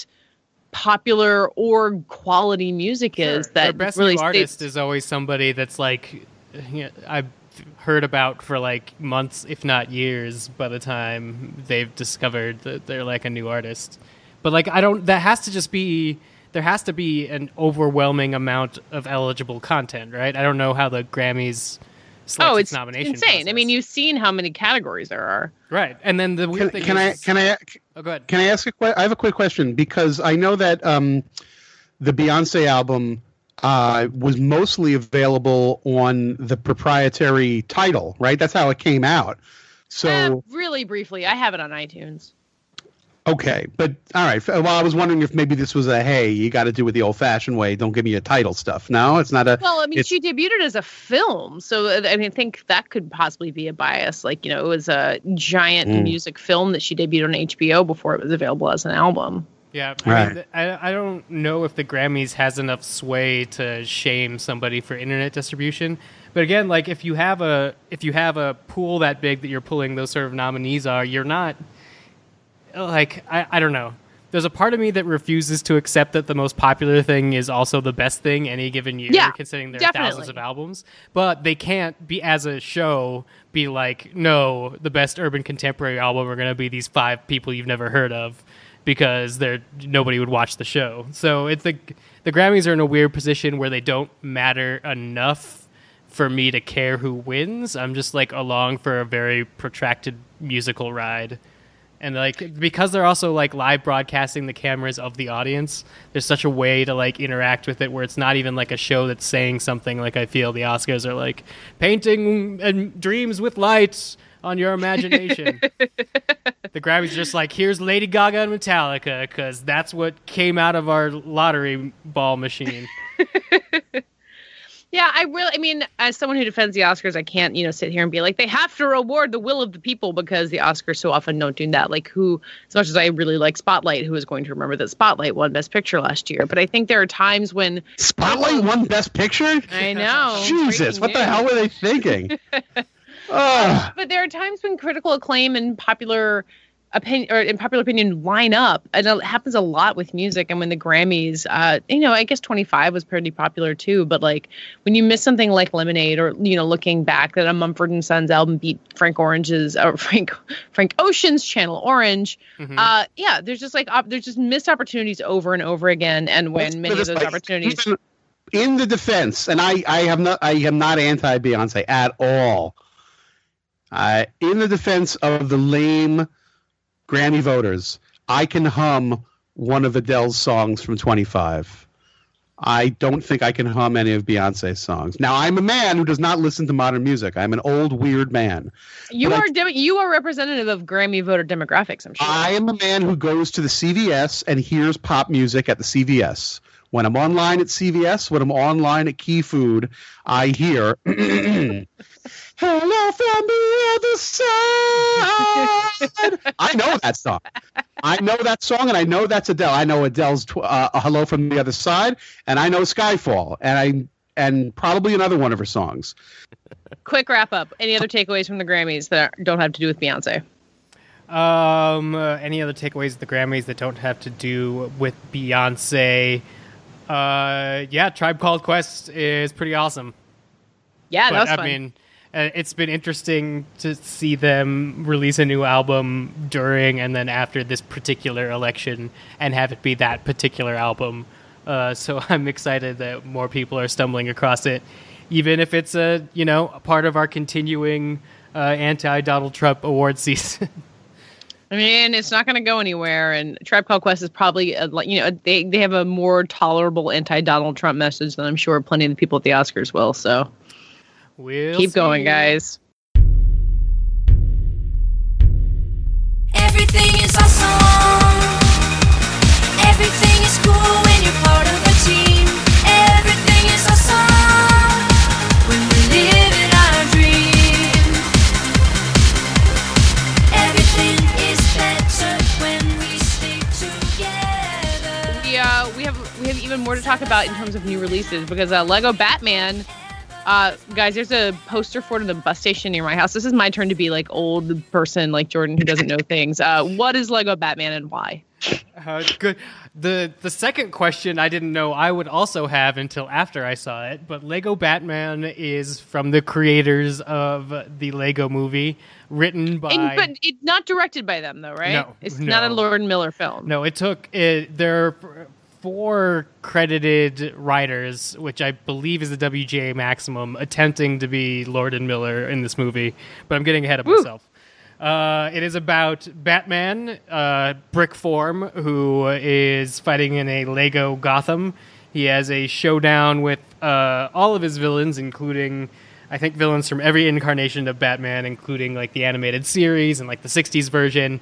popular or quality music is. Sure. That Their best really new artist states- is always somebody that's like, you know, I've heard about for like months, if not years, by the time they've discovered that they're like a new artist. But like, I don't, that has to just be, there has to be an overwhelming amount of eligible content, right? I don't know how the Grammys selects Oh, its it's nomination insane. process. I mean, you've seen how many categories there are. Right. And then the weird Can, thing can I is, can I oh, go ahead. can I ask a que- I have a quick question, because I know that um, the Beyonce album uh, was mostly available on the proprietary title, right? That's how it came out. So Uh, really briefly, I have it on iTunes. okay, but all right. Well, I was wondering if maybe this was a hey, you got to do it the old-fashioned way. Don't give me a title stuff. No, it's not a. Well, I mean, it's- she debuted it as a film, so uh, I mean, I think that could possibly be a bias. Like, you know, it was a giant Mm. music film that she debuted on H B O before it was available as an album. Yeah, I, Right. mean, th- I I don't know if the Grammys has enough sway to shame somebody for internet distribution. But again, like if you have a if you have a pool that big that you're pulling those sort of nominees are, you're not like I, I don't know. There's a part of me that refuses to accept that the most popular thing is also the best thing any given year, Yeah, considering there are definitely. thousands of albums. But they can't be, as a show, be like, no, the best urban contemporary album are going to be these five people you've never heard of, because they're nobody would watch the show. So it's the the Grammys are in a weird position where they don't matter enough for me to care who wins. I'm just like along for a very protracted musical ride. And like because they're also like live broadcasting the cameras of the audience, there's such a way to like interact with it where it's not even like a show that's saying something. Like I feel the Oscars are like painting and dreams with lights on your imagination. The Grammys are just like, here's Lady Gaga and Metallica because that's what came out of our lottery ball machine. Yeah, I really, I mean, as someone who defends the Oscars, I can't, you know, sit here and be like, they have to reward the will of the people, because the Oscars so often don't do that. Like, who, as much as I really like Spotlight, who is going to remember that Spotlight won Best Picture last year? But I think there are times when Spotlight won Best Picture? I know. Jesus, breaking what the news. hell were they thinking? Ugh. But there are times when critical acclaim and popular opinion or in popular opinion line up, and it happens a lot with music. And when the Grammys, uh, you know, I guess twenty-five was pretty popular too. But like when you miss something like Lemonade, or you know, looking back that a Mumford and Sons album beat Frank Orange's or Frank Frank Ocean's Channel Orange, Mm-hmm. uh, yeah, there's just like op- there's just missed opportunities over and over again. And when Let's many put of it those this way. opportunities, Even in the defense, and I, I have not, I am not anti Beyonce at all. Uh, in the defense of the lame Grammy voters, I can hum one of Adele's songs from twenty-five. I don't think I can hum any of Beyonce's songs. Now, I'm a man who does not listen to modern music. I'm an old, weird man. You But are I, dem- you are representative of Grammy voter demographics, I'm sure. I am a man who goes to the C V S and hears pop music at the C V S. When I'm online at C V S, when I'm online at Key Food, I hear "Hello from the Other Side." I know that song. I know that song, and I know that's Adele. I know Adele's tw- uh, "Hello from the Other Side," and I know Skyfall, and I and probably another one of her songs. Quick wrap up. Any other takeaways from the Grammys that don't have to do with Beyonce? Um, uh, any other takeaways at the Grammys that don't have to do with Beyonce? Uh, yeah, Tribe Called Quest is pretty awesome. Yeah, but, that was I fun. mean, uh, it's been interesting to see them release a new album during and then after this particular election and have it be that particular album. Uh, so I'm excited that more people are stumbling across it, even if it's a, you know, a part of our continuing uh, anti-Donald Trump award season. I mean, it's not going to go anywhere, and Tribe Called Quest is probably, a, like, you know, they, they have a more tolerable anti-Donald Trump message than I'm sure plenty of the people at the Oscars will, so We'll keep see. going, guys. Everything is awesome. Everything is cool when you're part of a team. Everything is awesome when we live in our dream. Everything is better when we stick together. We, uh, we have we have even more to talk about in terms of new releases, because uh, Lego Batman, uh, guys, there's a poster for it in the bus station near my house. This is my turn to be like old person like Jordan who doesn't know things. Uh, what is Lego Batman and why? Uh, good. The the second question I didn't know I would also have until after I saw it, but Lego Batman is from the creators of the Lego movie, written by... And, but it's not directed by them, though, right? No, It's no. not a Lord Miller film. No, it took... It, there are four credited writers, which I believe is the W G A maximum, attempting to be Lord and Miller in this movie, but I'm getting ahead of Woo. myself. Uh, it is about Batman, uh, brick form, who is fighting in a Lego Gotham. He has a showdown with uh, all of his villains, including, I think, villains from every incarnation of Batman, including like the animated series and like the sixties version.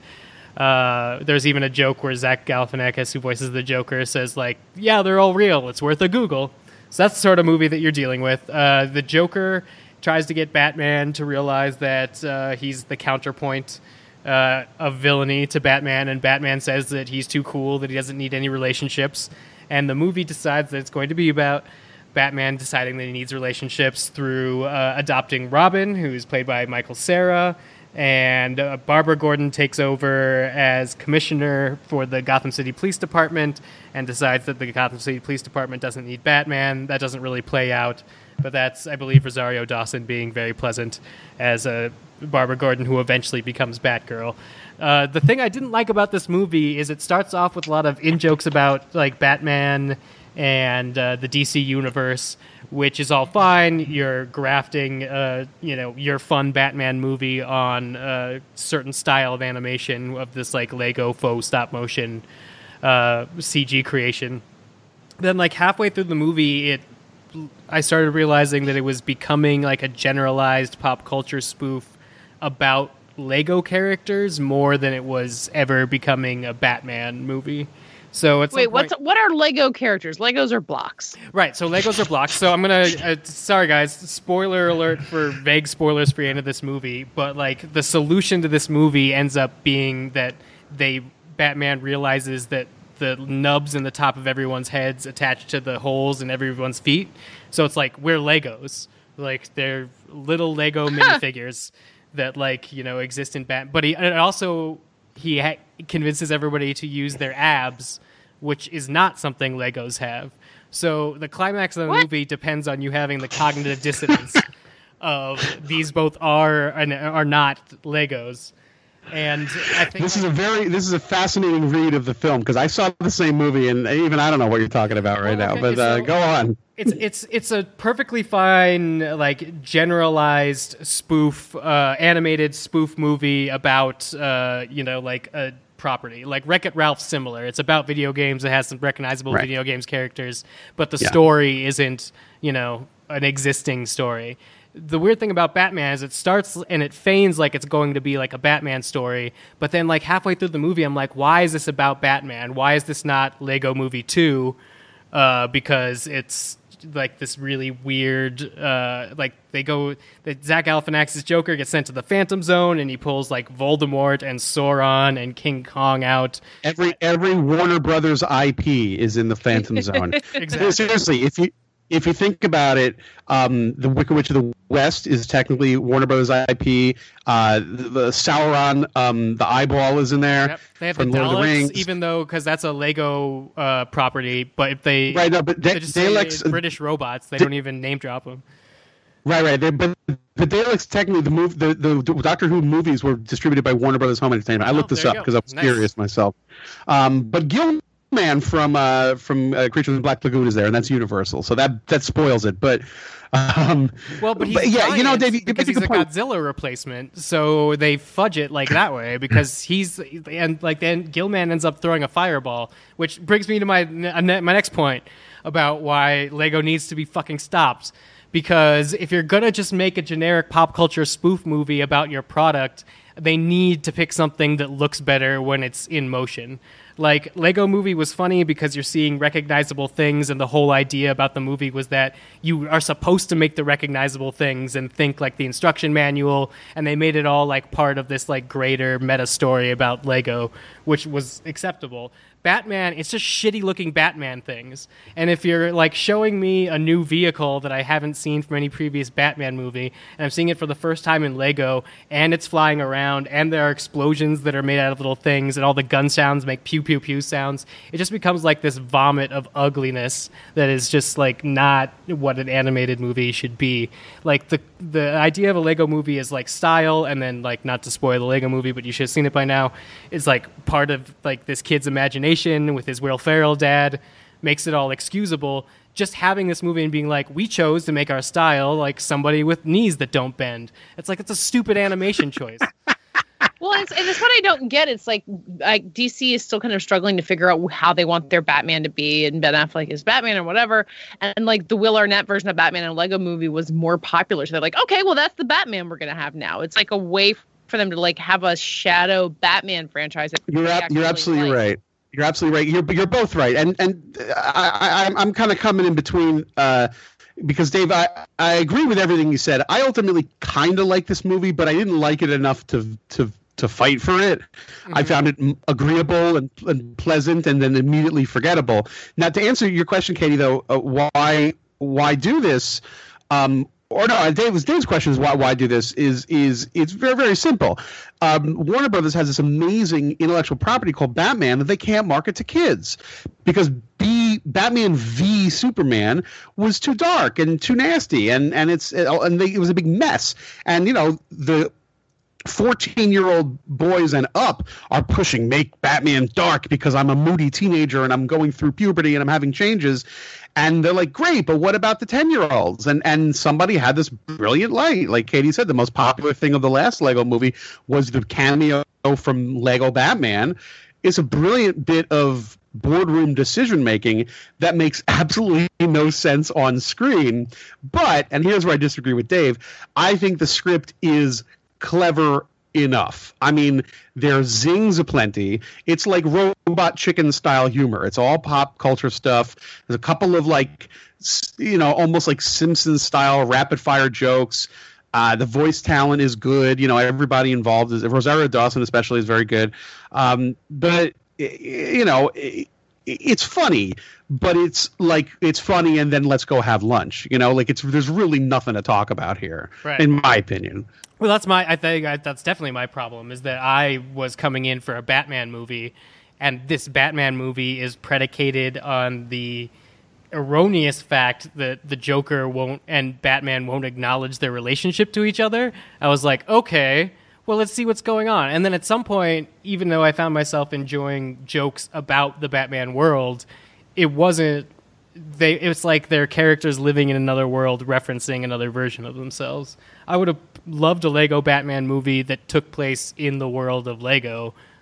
Uh, there's even a joke where Zach Galifianakis, who voices the Joker, says like, "Yeah, they're all real. It's worth a Google." So that's the sort of movie that you're dealing with. Uh, the Joker tries to get Batman to realize that uh, he's the counterpoint uh, of villainy to Batman, and Batman says that he's too cool, that he doesn't need any relationships. And the movie decides that it's going to be about Batman deciding that he needs relationships through uh, adopting Robin, who's played by Michael Cera, and uh, Barbara Gordon takes over as commissioner for the Gotham City Police Department and decides that the Gotham City Police Department doesn't need Batman. That doesn't really play out. But that's, I believe, Rosario Dawson being very pleasant as a Barbara Gordon who eventually becomes Batgirl. Uh, the thing I didn't like about this movie is it starts off with a lot of in-jokes about like Batman and uh, the D C universe, which is all fine. You're grafting, uh, you know, your fun Batman movie on a certain style of animation of this like Lego faux stop motion uh, C G creation. Then, like halfway through the movie, it I started realizing that it was becoming like a generalized pop culture spoof about Lego characters more than it was ever becoming a Batman movie. So it's Wait, what's what are Lego characters? Legos are blocks. Right, so Legos are blocks. So I'm gonna, uh, sorry guys, spoiler alert for vague spoilers for the end of this movie. But like the solution to this movie ends up being that they Batman realizes that the nubs in the top of everyone's heads attached to the holes in everyone's feet. So it's like we're Legos, like they're little Lego minifigures that like you know exist in Bat. But he and also he ha- convinces everybody to use their abs, which is not something Legos have. So the climax of the What? movie depends on you having the cognitive dissonance of these both are and are not Legos. And I think This is a very this is a fascinating read of the film because I saw the same movie and even I don't know what you're talking about right Well, now. okay, But uh, so- go on. it's it's it's a perfectly fine like generalized spoof uh, animated spoof movie about uh, you know like a property. Like Wreck-It Ralph's similar. It's about video games. It has some recognizable Right. video games characters, but the Yeah. story isn't, you know, an existing story. The weird thing about Batman is it starts and it feigns like it's going to be like a Batman story, but then like halfway through the movie, I'm like, why is this about Batman? Why is this not Lego Movie two? Uh, because it's like this really weird, uh, like they go, that Zach Galifianakis' Joker gets sent to the Phantom Zone and he pulls like Voldemort and Sauron and King Kong out. Every every Warner Brothers I P is in the Phantom Zone. Exactly. Seriously, if you if you think about it, um, the Wicked Witch of the West is technically Warner Brothers I P. Uh, the, the Sauron, um, the eyeball is in there. Yep. They have the from Lord of the Daleks, Rings. even though, because that's a Lego uh, property, but if they, Right, no, but they Da- just say Daleks- British robots, they Da- don't even name drop them. Right, right. They, but the Daleks, technically, the, move, the the Doctor Who movies were distributed by Warner Brothers Home Entertainment. I looked Oh, this there up you go. because I was Nice. curious myself. Um, but Gilman from uh, from uh, Creatures in the Black Lagoon is there, and that's Universal, so that that spoils it. But um, Well, but he's yeah, you know, giant Dave, you because make he's a a good point. Godzilla replacement, so they fudge it like that way because he's and like then Gilman ends up throwing a fireball, which brings me to my my next point about why Lego needs to be fucking stopped. Because if you're gonna just make a generic pop culture spoof movie about your product, they need to pick something that looks better when it's in motion. Like, Lego Movie was funny because you're seeing recognizable things, and the whole idea about the movie was that you are supposed to make the recognizable things and think like the instruction manual, and they made it all like part of this like greater meta story about Lego, which was acceptable. Batman, it's just shitty looking Batman things. And if you're like showing me a new vehicle that I haven't seen from any previous Batman movie, and I'm seeing it for the first time in Lego, and it's flying around, and there are explosions that are made out of little things, and all the gun sounds make pew pew pew sounds, it just becomes like this vomit of ugliness that is just like not what an animated movie should be. Like the the idea of a Lego movie is like style, and then like, not to spoil the Lego movie, but you should have seen it by now, is like part of like this kid's imagination with his Will Ferrell dad, makes it all excusable. Just having this movie and being like, we chose to make our style like somebody with knees that don't bend. It's like, it's a stupid animation choice. Well, it's, and it's what I don't get. It's like, like D C is still kind of struggling to figure out how they want their Batman to be, and Ben Affleck is Batman or whatever. And like the Will Arnett version of Batman in a Lego movie was more popular, so they're like, okay, well that's the Batman we're gonna have now. It's like a way for them to like have a shadow Batman franchise. That You're they ab- actually you're absolutely like. right. You're absolutely right. You're you're both right, and and I, I I'm kind of coming in between uh, because Dave, I I agree with everything you said. I ultimately kind of like this movie, but I didn't like it enough to to to fight for it. Mm-hmm. I found it m- agreeable and, and pleasant, and then immediately forgettable. Now, to answer your question, Katie, though, uh, why why do this? Um, Or no, Dave's Dave's question is why why do this? Is is it's very very simple. Um, Warner Brothers has this amazing intellectual property called Batman that they can't market to kids because B Batman v Superman was too dark and too nasty, and and it's and they, it was a big mess. And you know the fourteen-year-old boys and up are pushing make Batman dark because I'm a moody teenager and I'm going through puberty and I'm having changes. And they're like, great, but what about the ten-year-olds? And and somebody had this brilliant light. Like Katie said, the most popular thing of the last Lego movie was the cameo from Lego Batman. It's a brilliant bit of boardroom decision-making that makes absolutely no sense on screen. But, and here's where I disagree with Dave, I think the script is clever enough. I mean, there's zings aplenty. It's like Robot Chicken style humor. It's all pop culture stuff. There's a couple of like, you know, almost like Simpsons style rapid fire jokes. Uh, the voice talent is good. You know, everybody involved is Rosario Dawson especially is very good. Um, but you know, it, it's funny, but it's like it's funny and then let's go have lunch. You know, like it's there's really nothing to talk about here, Right. in my opinion. Well, that's my. I think I, that's definitely my problem. Is that I was coming in for a Batman movie, and this Batman movie is predicated on the erroneous fact that the Joker won't and Batman won't acknowledge their relationship to each other. I was like, okay, well, let's see what's going on. And then at some point, even though I found myself enjoying jokes about the Batman world, it wasn't. They it was like their characters living in another world referencing another version of themselves. I would have loved a Lego Batman movie that took place in the world of Lego,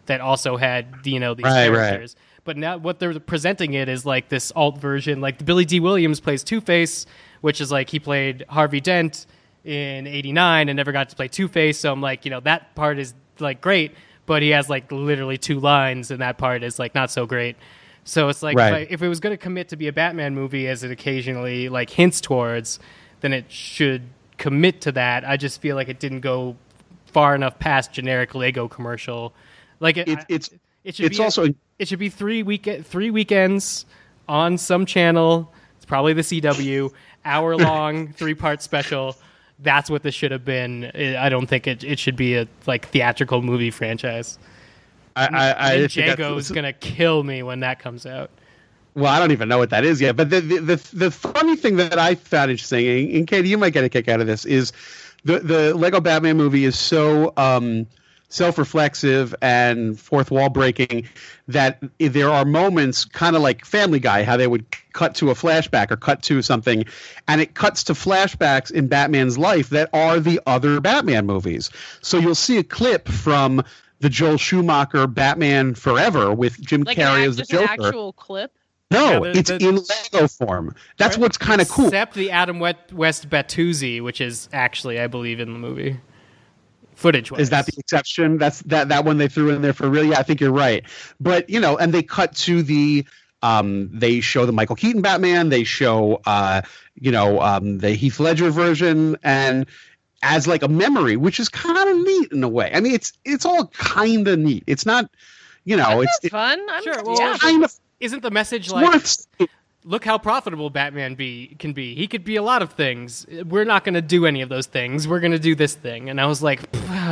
that also had, you know, these Right, right. characters. But now what they're presenting it is like this alt version. Like Billy D. Williams plays Two-Face, which is like he played Harvey Dent in eighty-nine and never got to play Two-Face. So I'm like, you know, that part is like great, but he has like literally two lines, and that part is like not so great. So it's like Right. if, I, if it was going to commit to be a Batman movie, as it occasionally like hints towards, then it should commit to that. I just feel like it didn't go far enough past generic Lego commercial. Like it, It, it's it should it's be also a, it should be three week three weekends on some channel. It's probably the C W, hour long three part special. That's what this should have been. I don't think it it should be a like theatrical movie franchise. I, I, I think Ninjago that's- is gonna kill me when that comes out. Well, I don't even know what that is yet. But the the the, the funny thing that I found interesting, and Katie, you might get a kick out of this, is the the Lego Batman movie is so um, self-reflexive and fourth wall breaking that there are moments, kind of like Family Guy, how they would cut to a flashback or cut to something, and it cuts to flashbacks in Batman's life that are the other Batman movies. So you'll see a clip from the Joel Schumacher Batman Forever with Jim Like Carrey an, as the just an Joker. actual clip. No, Yeah, the- it's the- in Lego form. That's what's kind of cool. Except the Adam Wet- West Batuzzi, which is actually, I believe, in the movie. Footage-wise. Is that the exception? That's that that one they threw in there for real. Yeah, I think you're right. But you know, and they cut to the um they show the Michael Keaton Batman, they show uh you know um the Heath Ledger version, and as like a memory, which is kind of neat in a way. I mean, it's it's all kind of neat. It's not, you know, it's That's fun. I'm, Sure, well, yeah. kind of Isn't the message like, worth. look how profitable Batman be can be. He could be a lot of things. We're not going to do any of those things. We're going to do this thing. And I was like,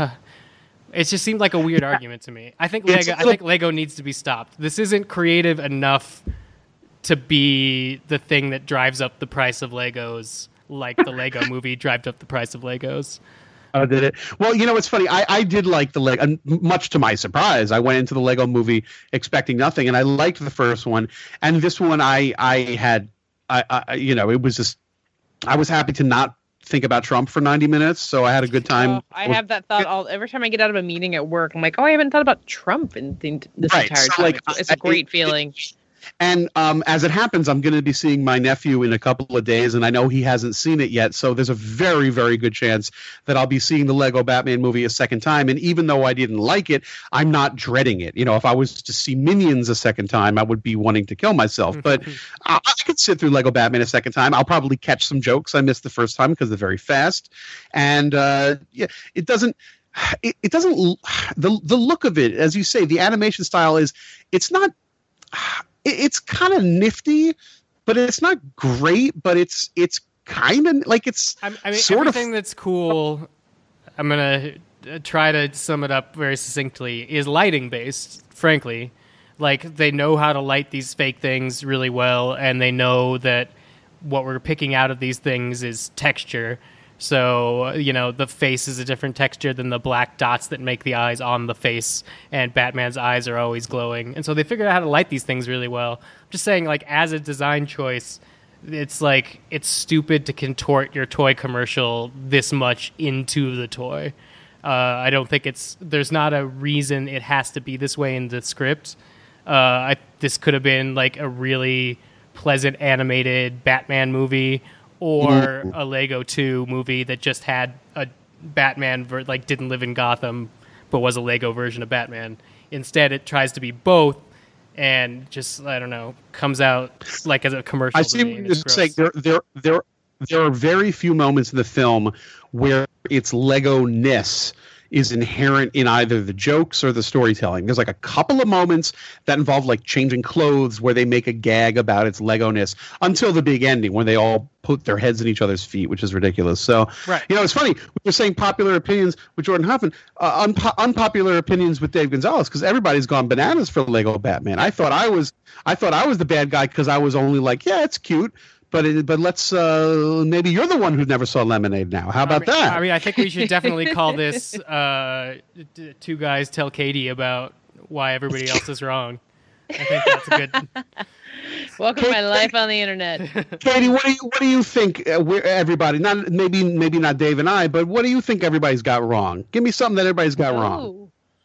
it just seemed like a weird argument to me. I think It's Lego. a I little- think Lego needs to be stopped. This isn't creative enough to be the thing that drives up the price of Legos, like the Lego movie drove up the price of Legos. Oh, did it? Well, you know, it's funny. I, I did like the Lego, and much to my surprise, I went into the Lego movie expecting nothing, and I liked the first one. And this one, I I had, I, I you know, it was just, I was happy to not think about Trump for ninety minutes, so I had a good time. Oh, I have that thought all every time I get out of a meeting at work. I'm like, oh, I haven't thought about Trump in the, this Right, entire so, time. like, it's, it's I- a great it- feeling. And um, as it happens, I'm going to be seeing my nephew in a couple of days, and I know he hasn't seen it yet. So there's a very, very good chance that I'll be seeing the Lego Batman movie a second time. And even though I didn't like it, I'm not dreading it. You know, if I was to see Minions a second time, I would be wanting to kill myself. But I, I could sit through Lego Batman a second time. I'll probably catch some jokes I missed the first time because they're very fast. And uh, yeah, it doesn't. It, it doesn't. The the look of it, as you say, the animation style is. It's not. It's kind of nifty, but it's not great. But it's it's kind of like it's I, I mean, sort everything of. that's cool. I'm gonna uh, try to sum it up very succinctly. Is lighting based, frankly. Like they know how to light these fake things really well, and they know that what we're picking out of these things is texture. So, you know, the face is a different texture than the black dots that make the eyes on the face, and Batman's eyes are always glowing. And so they figured out how to light these things really well. I'm just saying, like, as a design choice, it's like, it's stupid to contort your toy commercial this much into the toy. Uh, I don't think it's, there's not a reason it has to be this way in the script. Uh, I, this could have been, like, a really pleasant animated Batman movie, or a Lego two movie that just had a Batman, ver- like didn't live in Gotham, but was a Lego version of Batman. Instead, it tries to be both, and just, I don't know, comes out like as a commercial. I to see me, what and you're it's saying. gross. There, there, there, there are very few moments in the film where its Lego-ness is inherent in either the jokes or the storytelling. There's like a couple of moments that involve like changing clothes where they make a gag about its Lego-ness until the big ending when they all put their heads in each other's feet, which is ridiculous. So, Right. you know, it's funny. We're saying popular opinions with Jordan Huffman, uh, unpo- unpopular opinions with Dave Gonzalez, because everybody's gone bananas for Lego Batman. I thought I was, I thought I was the bad guy because I was only like, yeah, it's cute. But it, but let's uh, maybe you're the one who never saw Lemonade now. How about I mean, that? I mean, I think we should definitely call this uh, d- Two Guys Tell Katie About Why Everybody Else Is Wrong. I think that's a good... Welcome to my life on the internet. Katie, what do you what do you think? Uh, where everybody, not maybe maybe not Dave and I, but what do you think everybody's got wrong? Give me something that everybody's got wrong. Oh.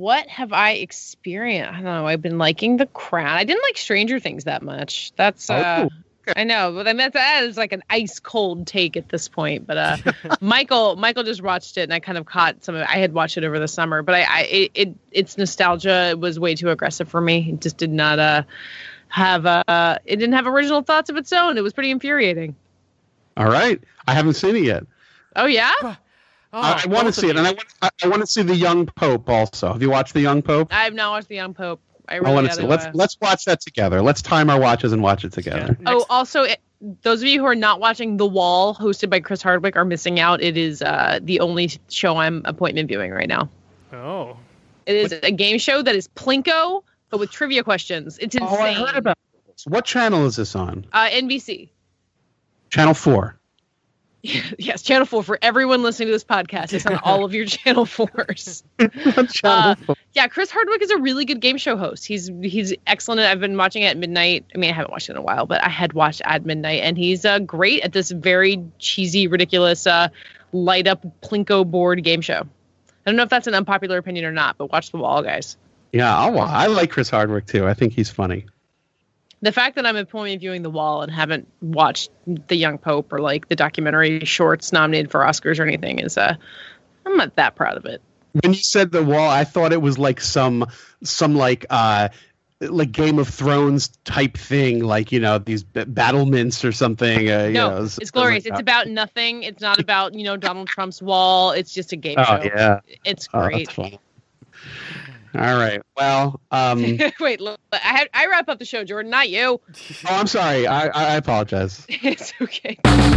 what have I experienced? I don't know. I've been liking The Crown. I didn't like Stranger Things that much. That's uh, Oh, okay. I know, but I mean, that's, that is like an ice cold take at this point. But uh, Michael, Michael just watched it, and I kind of caught some of it. I had watched it over the summer, but I, I it, it it's nostalgia. It was way too aggressive for me. It just did not uh have uh, it didn't have original thoughts of its own. It was pretty infuriating. All right. I haven't seen it yet. Oh yeah. Oh, I, I want to both see of it, and I, you. want- I, I want to see The Young Pope also. Have you watched The Young Pope? I have not watched The Young Pope. I I really want to gotta, see. Let's uh, let's watch that together. Let's time our watches and watch it together. Yeah. Oh, Next- also, it, those of you who are not watching The Wall, hosted by Chris Hardwick, are missing out. It is uh, the only show I'm appointment viewing right now. Oh. It is a game show that is Plinko, but with trivia questions. It's insane. Oh, I heard about this. What channel is this on? Uh, N B C. Channel four. Yes, Channel four for everyone listening to this podcast. It's on all of your Channel fours. Channel Uh, four. Yeah, Chris Hardwick is a really good game show host. He's he's excellent. I've been watching it at midnight. I mean, I haven't watched it in a while, but I had watched at midnight, and he's uh, great at this very cheesy, ridiculous, uh, light up Plinko board game show. I don't know if that's an unpopular opinion or not, but watch The Wall, guys. Yeah, I'll, wa- I like Chris Hardwick too. I think he's funny. The fact that I'm appointment viewing The Wall and haven't watched The Young Pope or like the documentary shorts nominated for Oscars or anything is, uh, I'm not that proud of it. When you said The Wall, I thought it was like some some like uh like Game of Thrones type thing, like, you know, these b- battlements or something. Uh, you No, know, it's something glorious. like It's that. about nothing. It's not about, you know, Donald Trump's wall. It's just a game Oh show. yeah, It's oh, great. that's funny. All right. Well, um, Wait, look, I had, I wrap up the show, Jordan, not you. oh, I'm sorry. I, I I apologize. It's okay.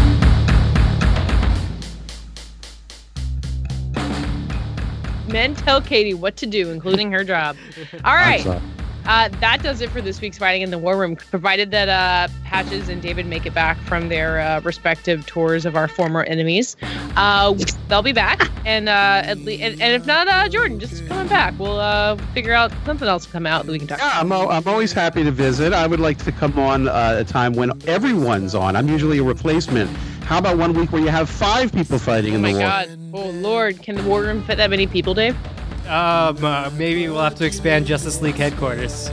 Men tell Katie what to do, including her job. All I'm right. sorry. Uh, that does it for this week's Fighting in the War Room, provided that uh, Patches and David make it back from their uh, respective tours of our former enemies. Uh, they'll be back, and uh, at le- and, and if not, uh, Jordan, just coming back. We'll uh, figure out something else to come out that we can talk Yeah, about. I'm, al- I'm always happy to visit. I would like to come on uh, a time when everyone's on. I'm usually a replacement. How about one week where you have five people fighting Oh in my the war? God. Oh, Lord. Can the War Room fit that many people, Dave? Um, uh, maybe we'll have to expand Justice League headquarters.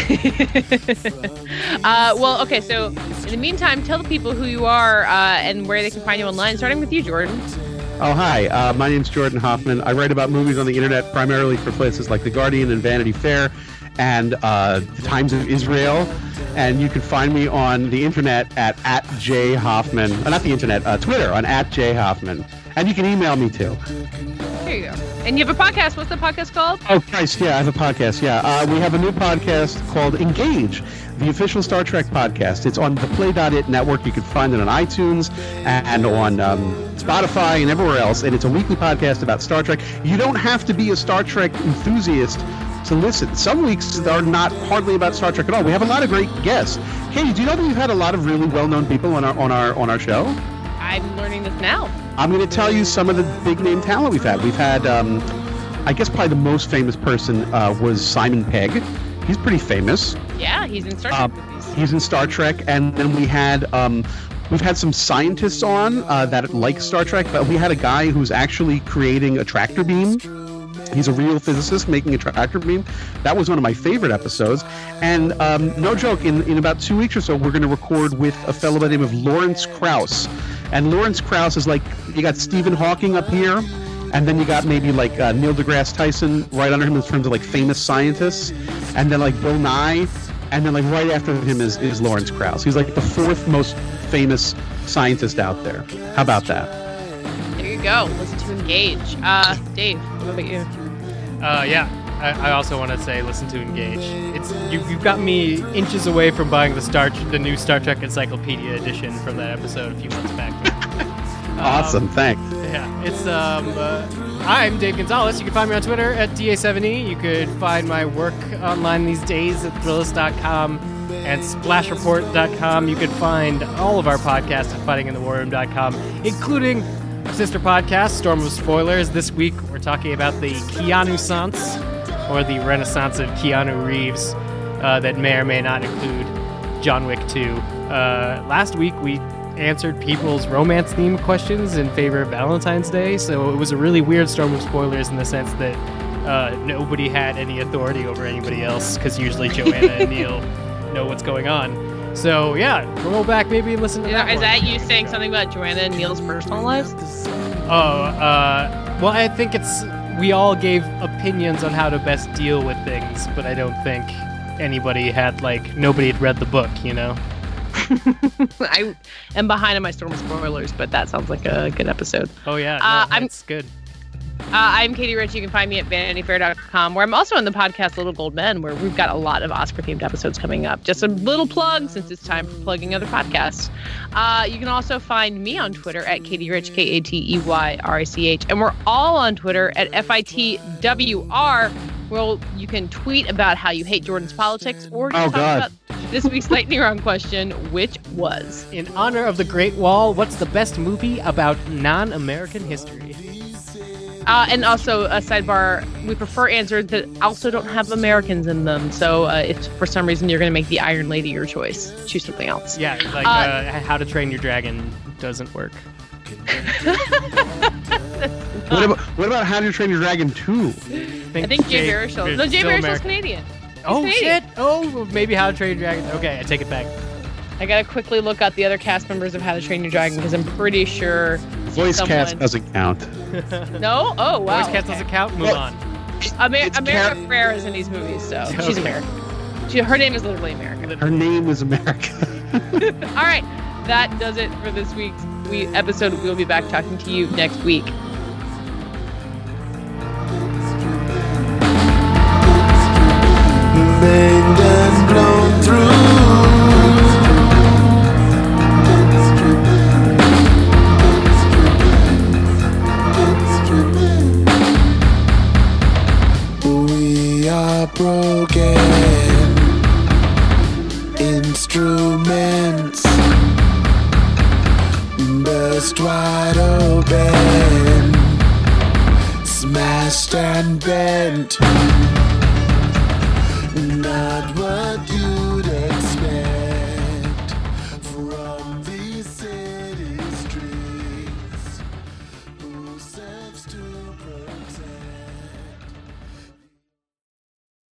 Uh, well, okay, so in the meantime, tell the people who you are uh, and where they can find you online, starting with you, Jordan. Oh, hi. Uh, my name's Jordan Hoffman. I write about movies on the internet primarily for places like The Guardian and Vanity Fair and uh, The Times of Israel. And you can find me on the internet at, at J Hoffman. Uh, not the internet, uh, Twitter on at J Hoffman. And you can email me too. There you go. And you have a podcast. What's the podcast called? Oh, Christ, yeah, I have a podcast, yeah. Uh, we have a new podcast called Engage, the official Star Trek podcast. It's on the Play dot it network. You can find it on iTunes and on um, Spotify and everywhere else. And it's a weekly podcast about Star Trek. You don't have to be a Star Trek enthusiast to listen. Some weeks are not hardly about Star Trek at all. We have a lot of great guests. Katie, do you know that we've had a lot of really well-known people on our on our on our show? I'm learning this now. I'm going to tell you some of the big name talent we've had. We've had, um, I guess, probably the most famous person uh, was Simon Pegg. He's pretty famous. Yeah, he's in Star Trek Uh, movies. he's in Star Trek, and then we had um, we've had some scientists on uh, that like Star Trek, but we had a guy who's actually creating a tractor beam. He's a real physicist making a tractor beam. That was one of my favorite episodes. And um, no joke, in, in about two weeks or so, we're going to record with a fellow by the name of Lawrence Krauss. And Lawrence Krauss is like, you got Stephen Hawking up here, and then you got maybe like uh, Neil deGrasse Tyson right under him in terms of like famous scientists, and then like Bill Nye, and then like right after him is, is Lawrence Krauss. He's like the fourth most famous scientist out there. How about that? There you go. Listen to Engage. Uh, Dave, what about you? Uh, yeah. I, I also want to say, listen to Engage. It's you, you've got me inches away from buying the Star, the new Star Trek Encyclopedia edition from that episode a few months back. Awesome, thanks. Yeah, it's um. Uh, I'm Dave Gonzalez. You can find me on Twitter at D A seven E. You could find my work online these days at Thrillist dot com and Splash Report dot com. You could find all of our podcasts at Fighting in the War Room dot com, including our sister podcast, Storm of Spoilers. This week we're talking about the Keanu-sance, or the Renaissance of Keanu Reeves, uh, that may or may not include John Wick two. Uh, last week we answered people's romance-themed questions in favor of Valentine's Day, so it was a really weird Storm of Spoilers in the sense that uh, nobody had any authority over anybody else because usually Joanna and Neil know what's going on. So yeah, roll back maybe and listen to Yeah, that. is one. that you saying something about Joanna and Neil's personal lives? Oh, uh, well, I think it's we all gave opinions on how to best deal with things, but I don't think anybody had like nobody had read the book, you know. I am behind on my Storm of spoilers, but that sounds like a good episode. Oh yeah, Uh, no, I'm- it's good. Uh, I'm Katie Rich. You can find me at vanity fair dot com, where I'm also on the podcast Little Gold Men, where we've got a lot of Oscar-themed episodes coming up. Just a little plug, since it's time for plugging other podcasts. Uh, you can also find me on Twitter at Katie Rich, K A T E Y R I C H. And we're all on Twitter at F I T W R, where you can tweet about how you hate Jordan's politics, or you Oh, can talk God. about this week's lightning round question, which was... In honor of the Great Wall, what's the best movie about non-American history? Uh, and also, a sidebar, we prefer answers that also don't have Americans in them. So uh, if for some reason you're going to make the Iron Lady your choice, choose something else. Yeah, like Uh, uh, How to Train Your Dragon doesn't work. What about, what about How to Train Your Dragon two? I think Jay Baruchel. No, Jay still Baruchel's American. Canadian. Oh He's shit! Canadian. Oh, maybe How to Train Your Dragon. Okay, I take it back. I got to quickly look up the other cast members of How to Train Your Dragon, because I'm pretty sure... Voice someone- cast doesn't count. No? Oh, wow. Voice cast okay. doesn't count. Move Well, on. Amer- It's America Cat- Ferrera is in these movies, so she's Okay. American. She, her name is literally American. Her name is America. All right, that does it for this week's we- episode. We'll be back talking to you next week. Banged and blown through. We are broken instruments, burst wide open, smashed and bent. Not what you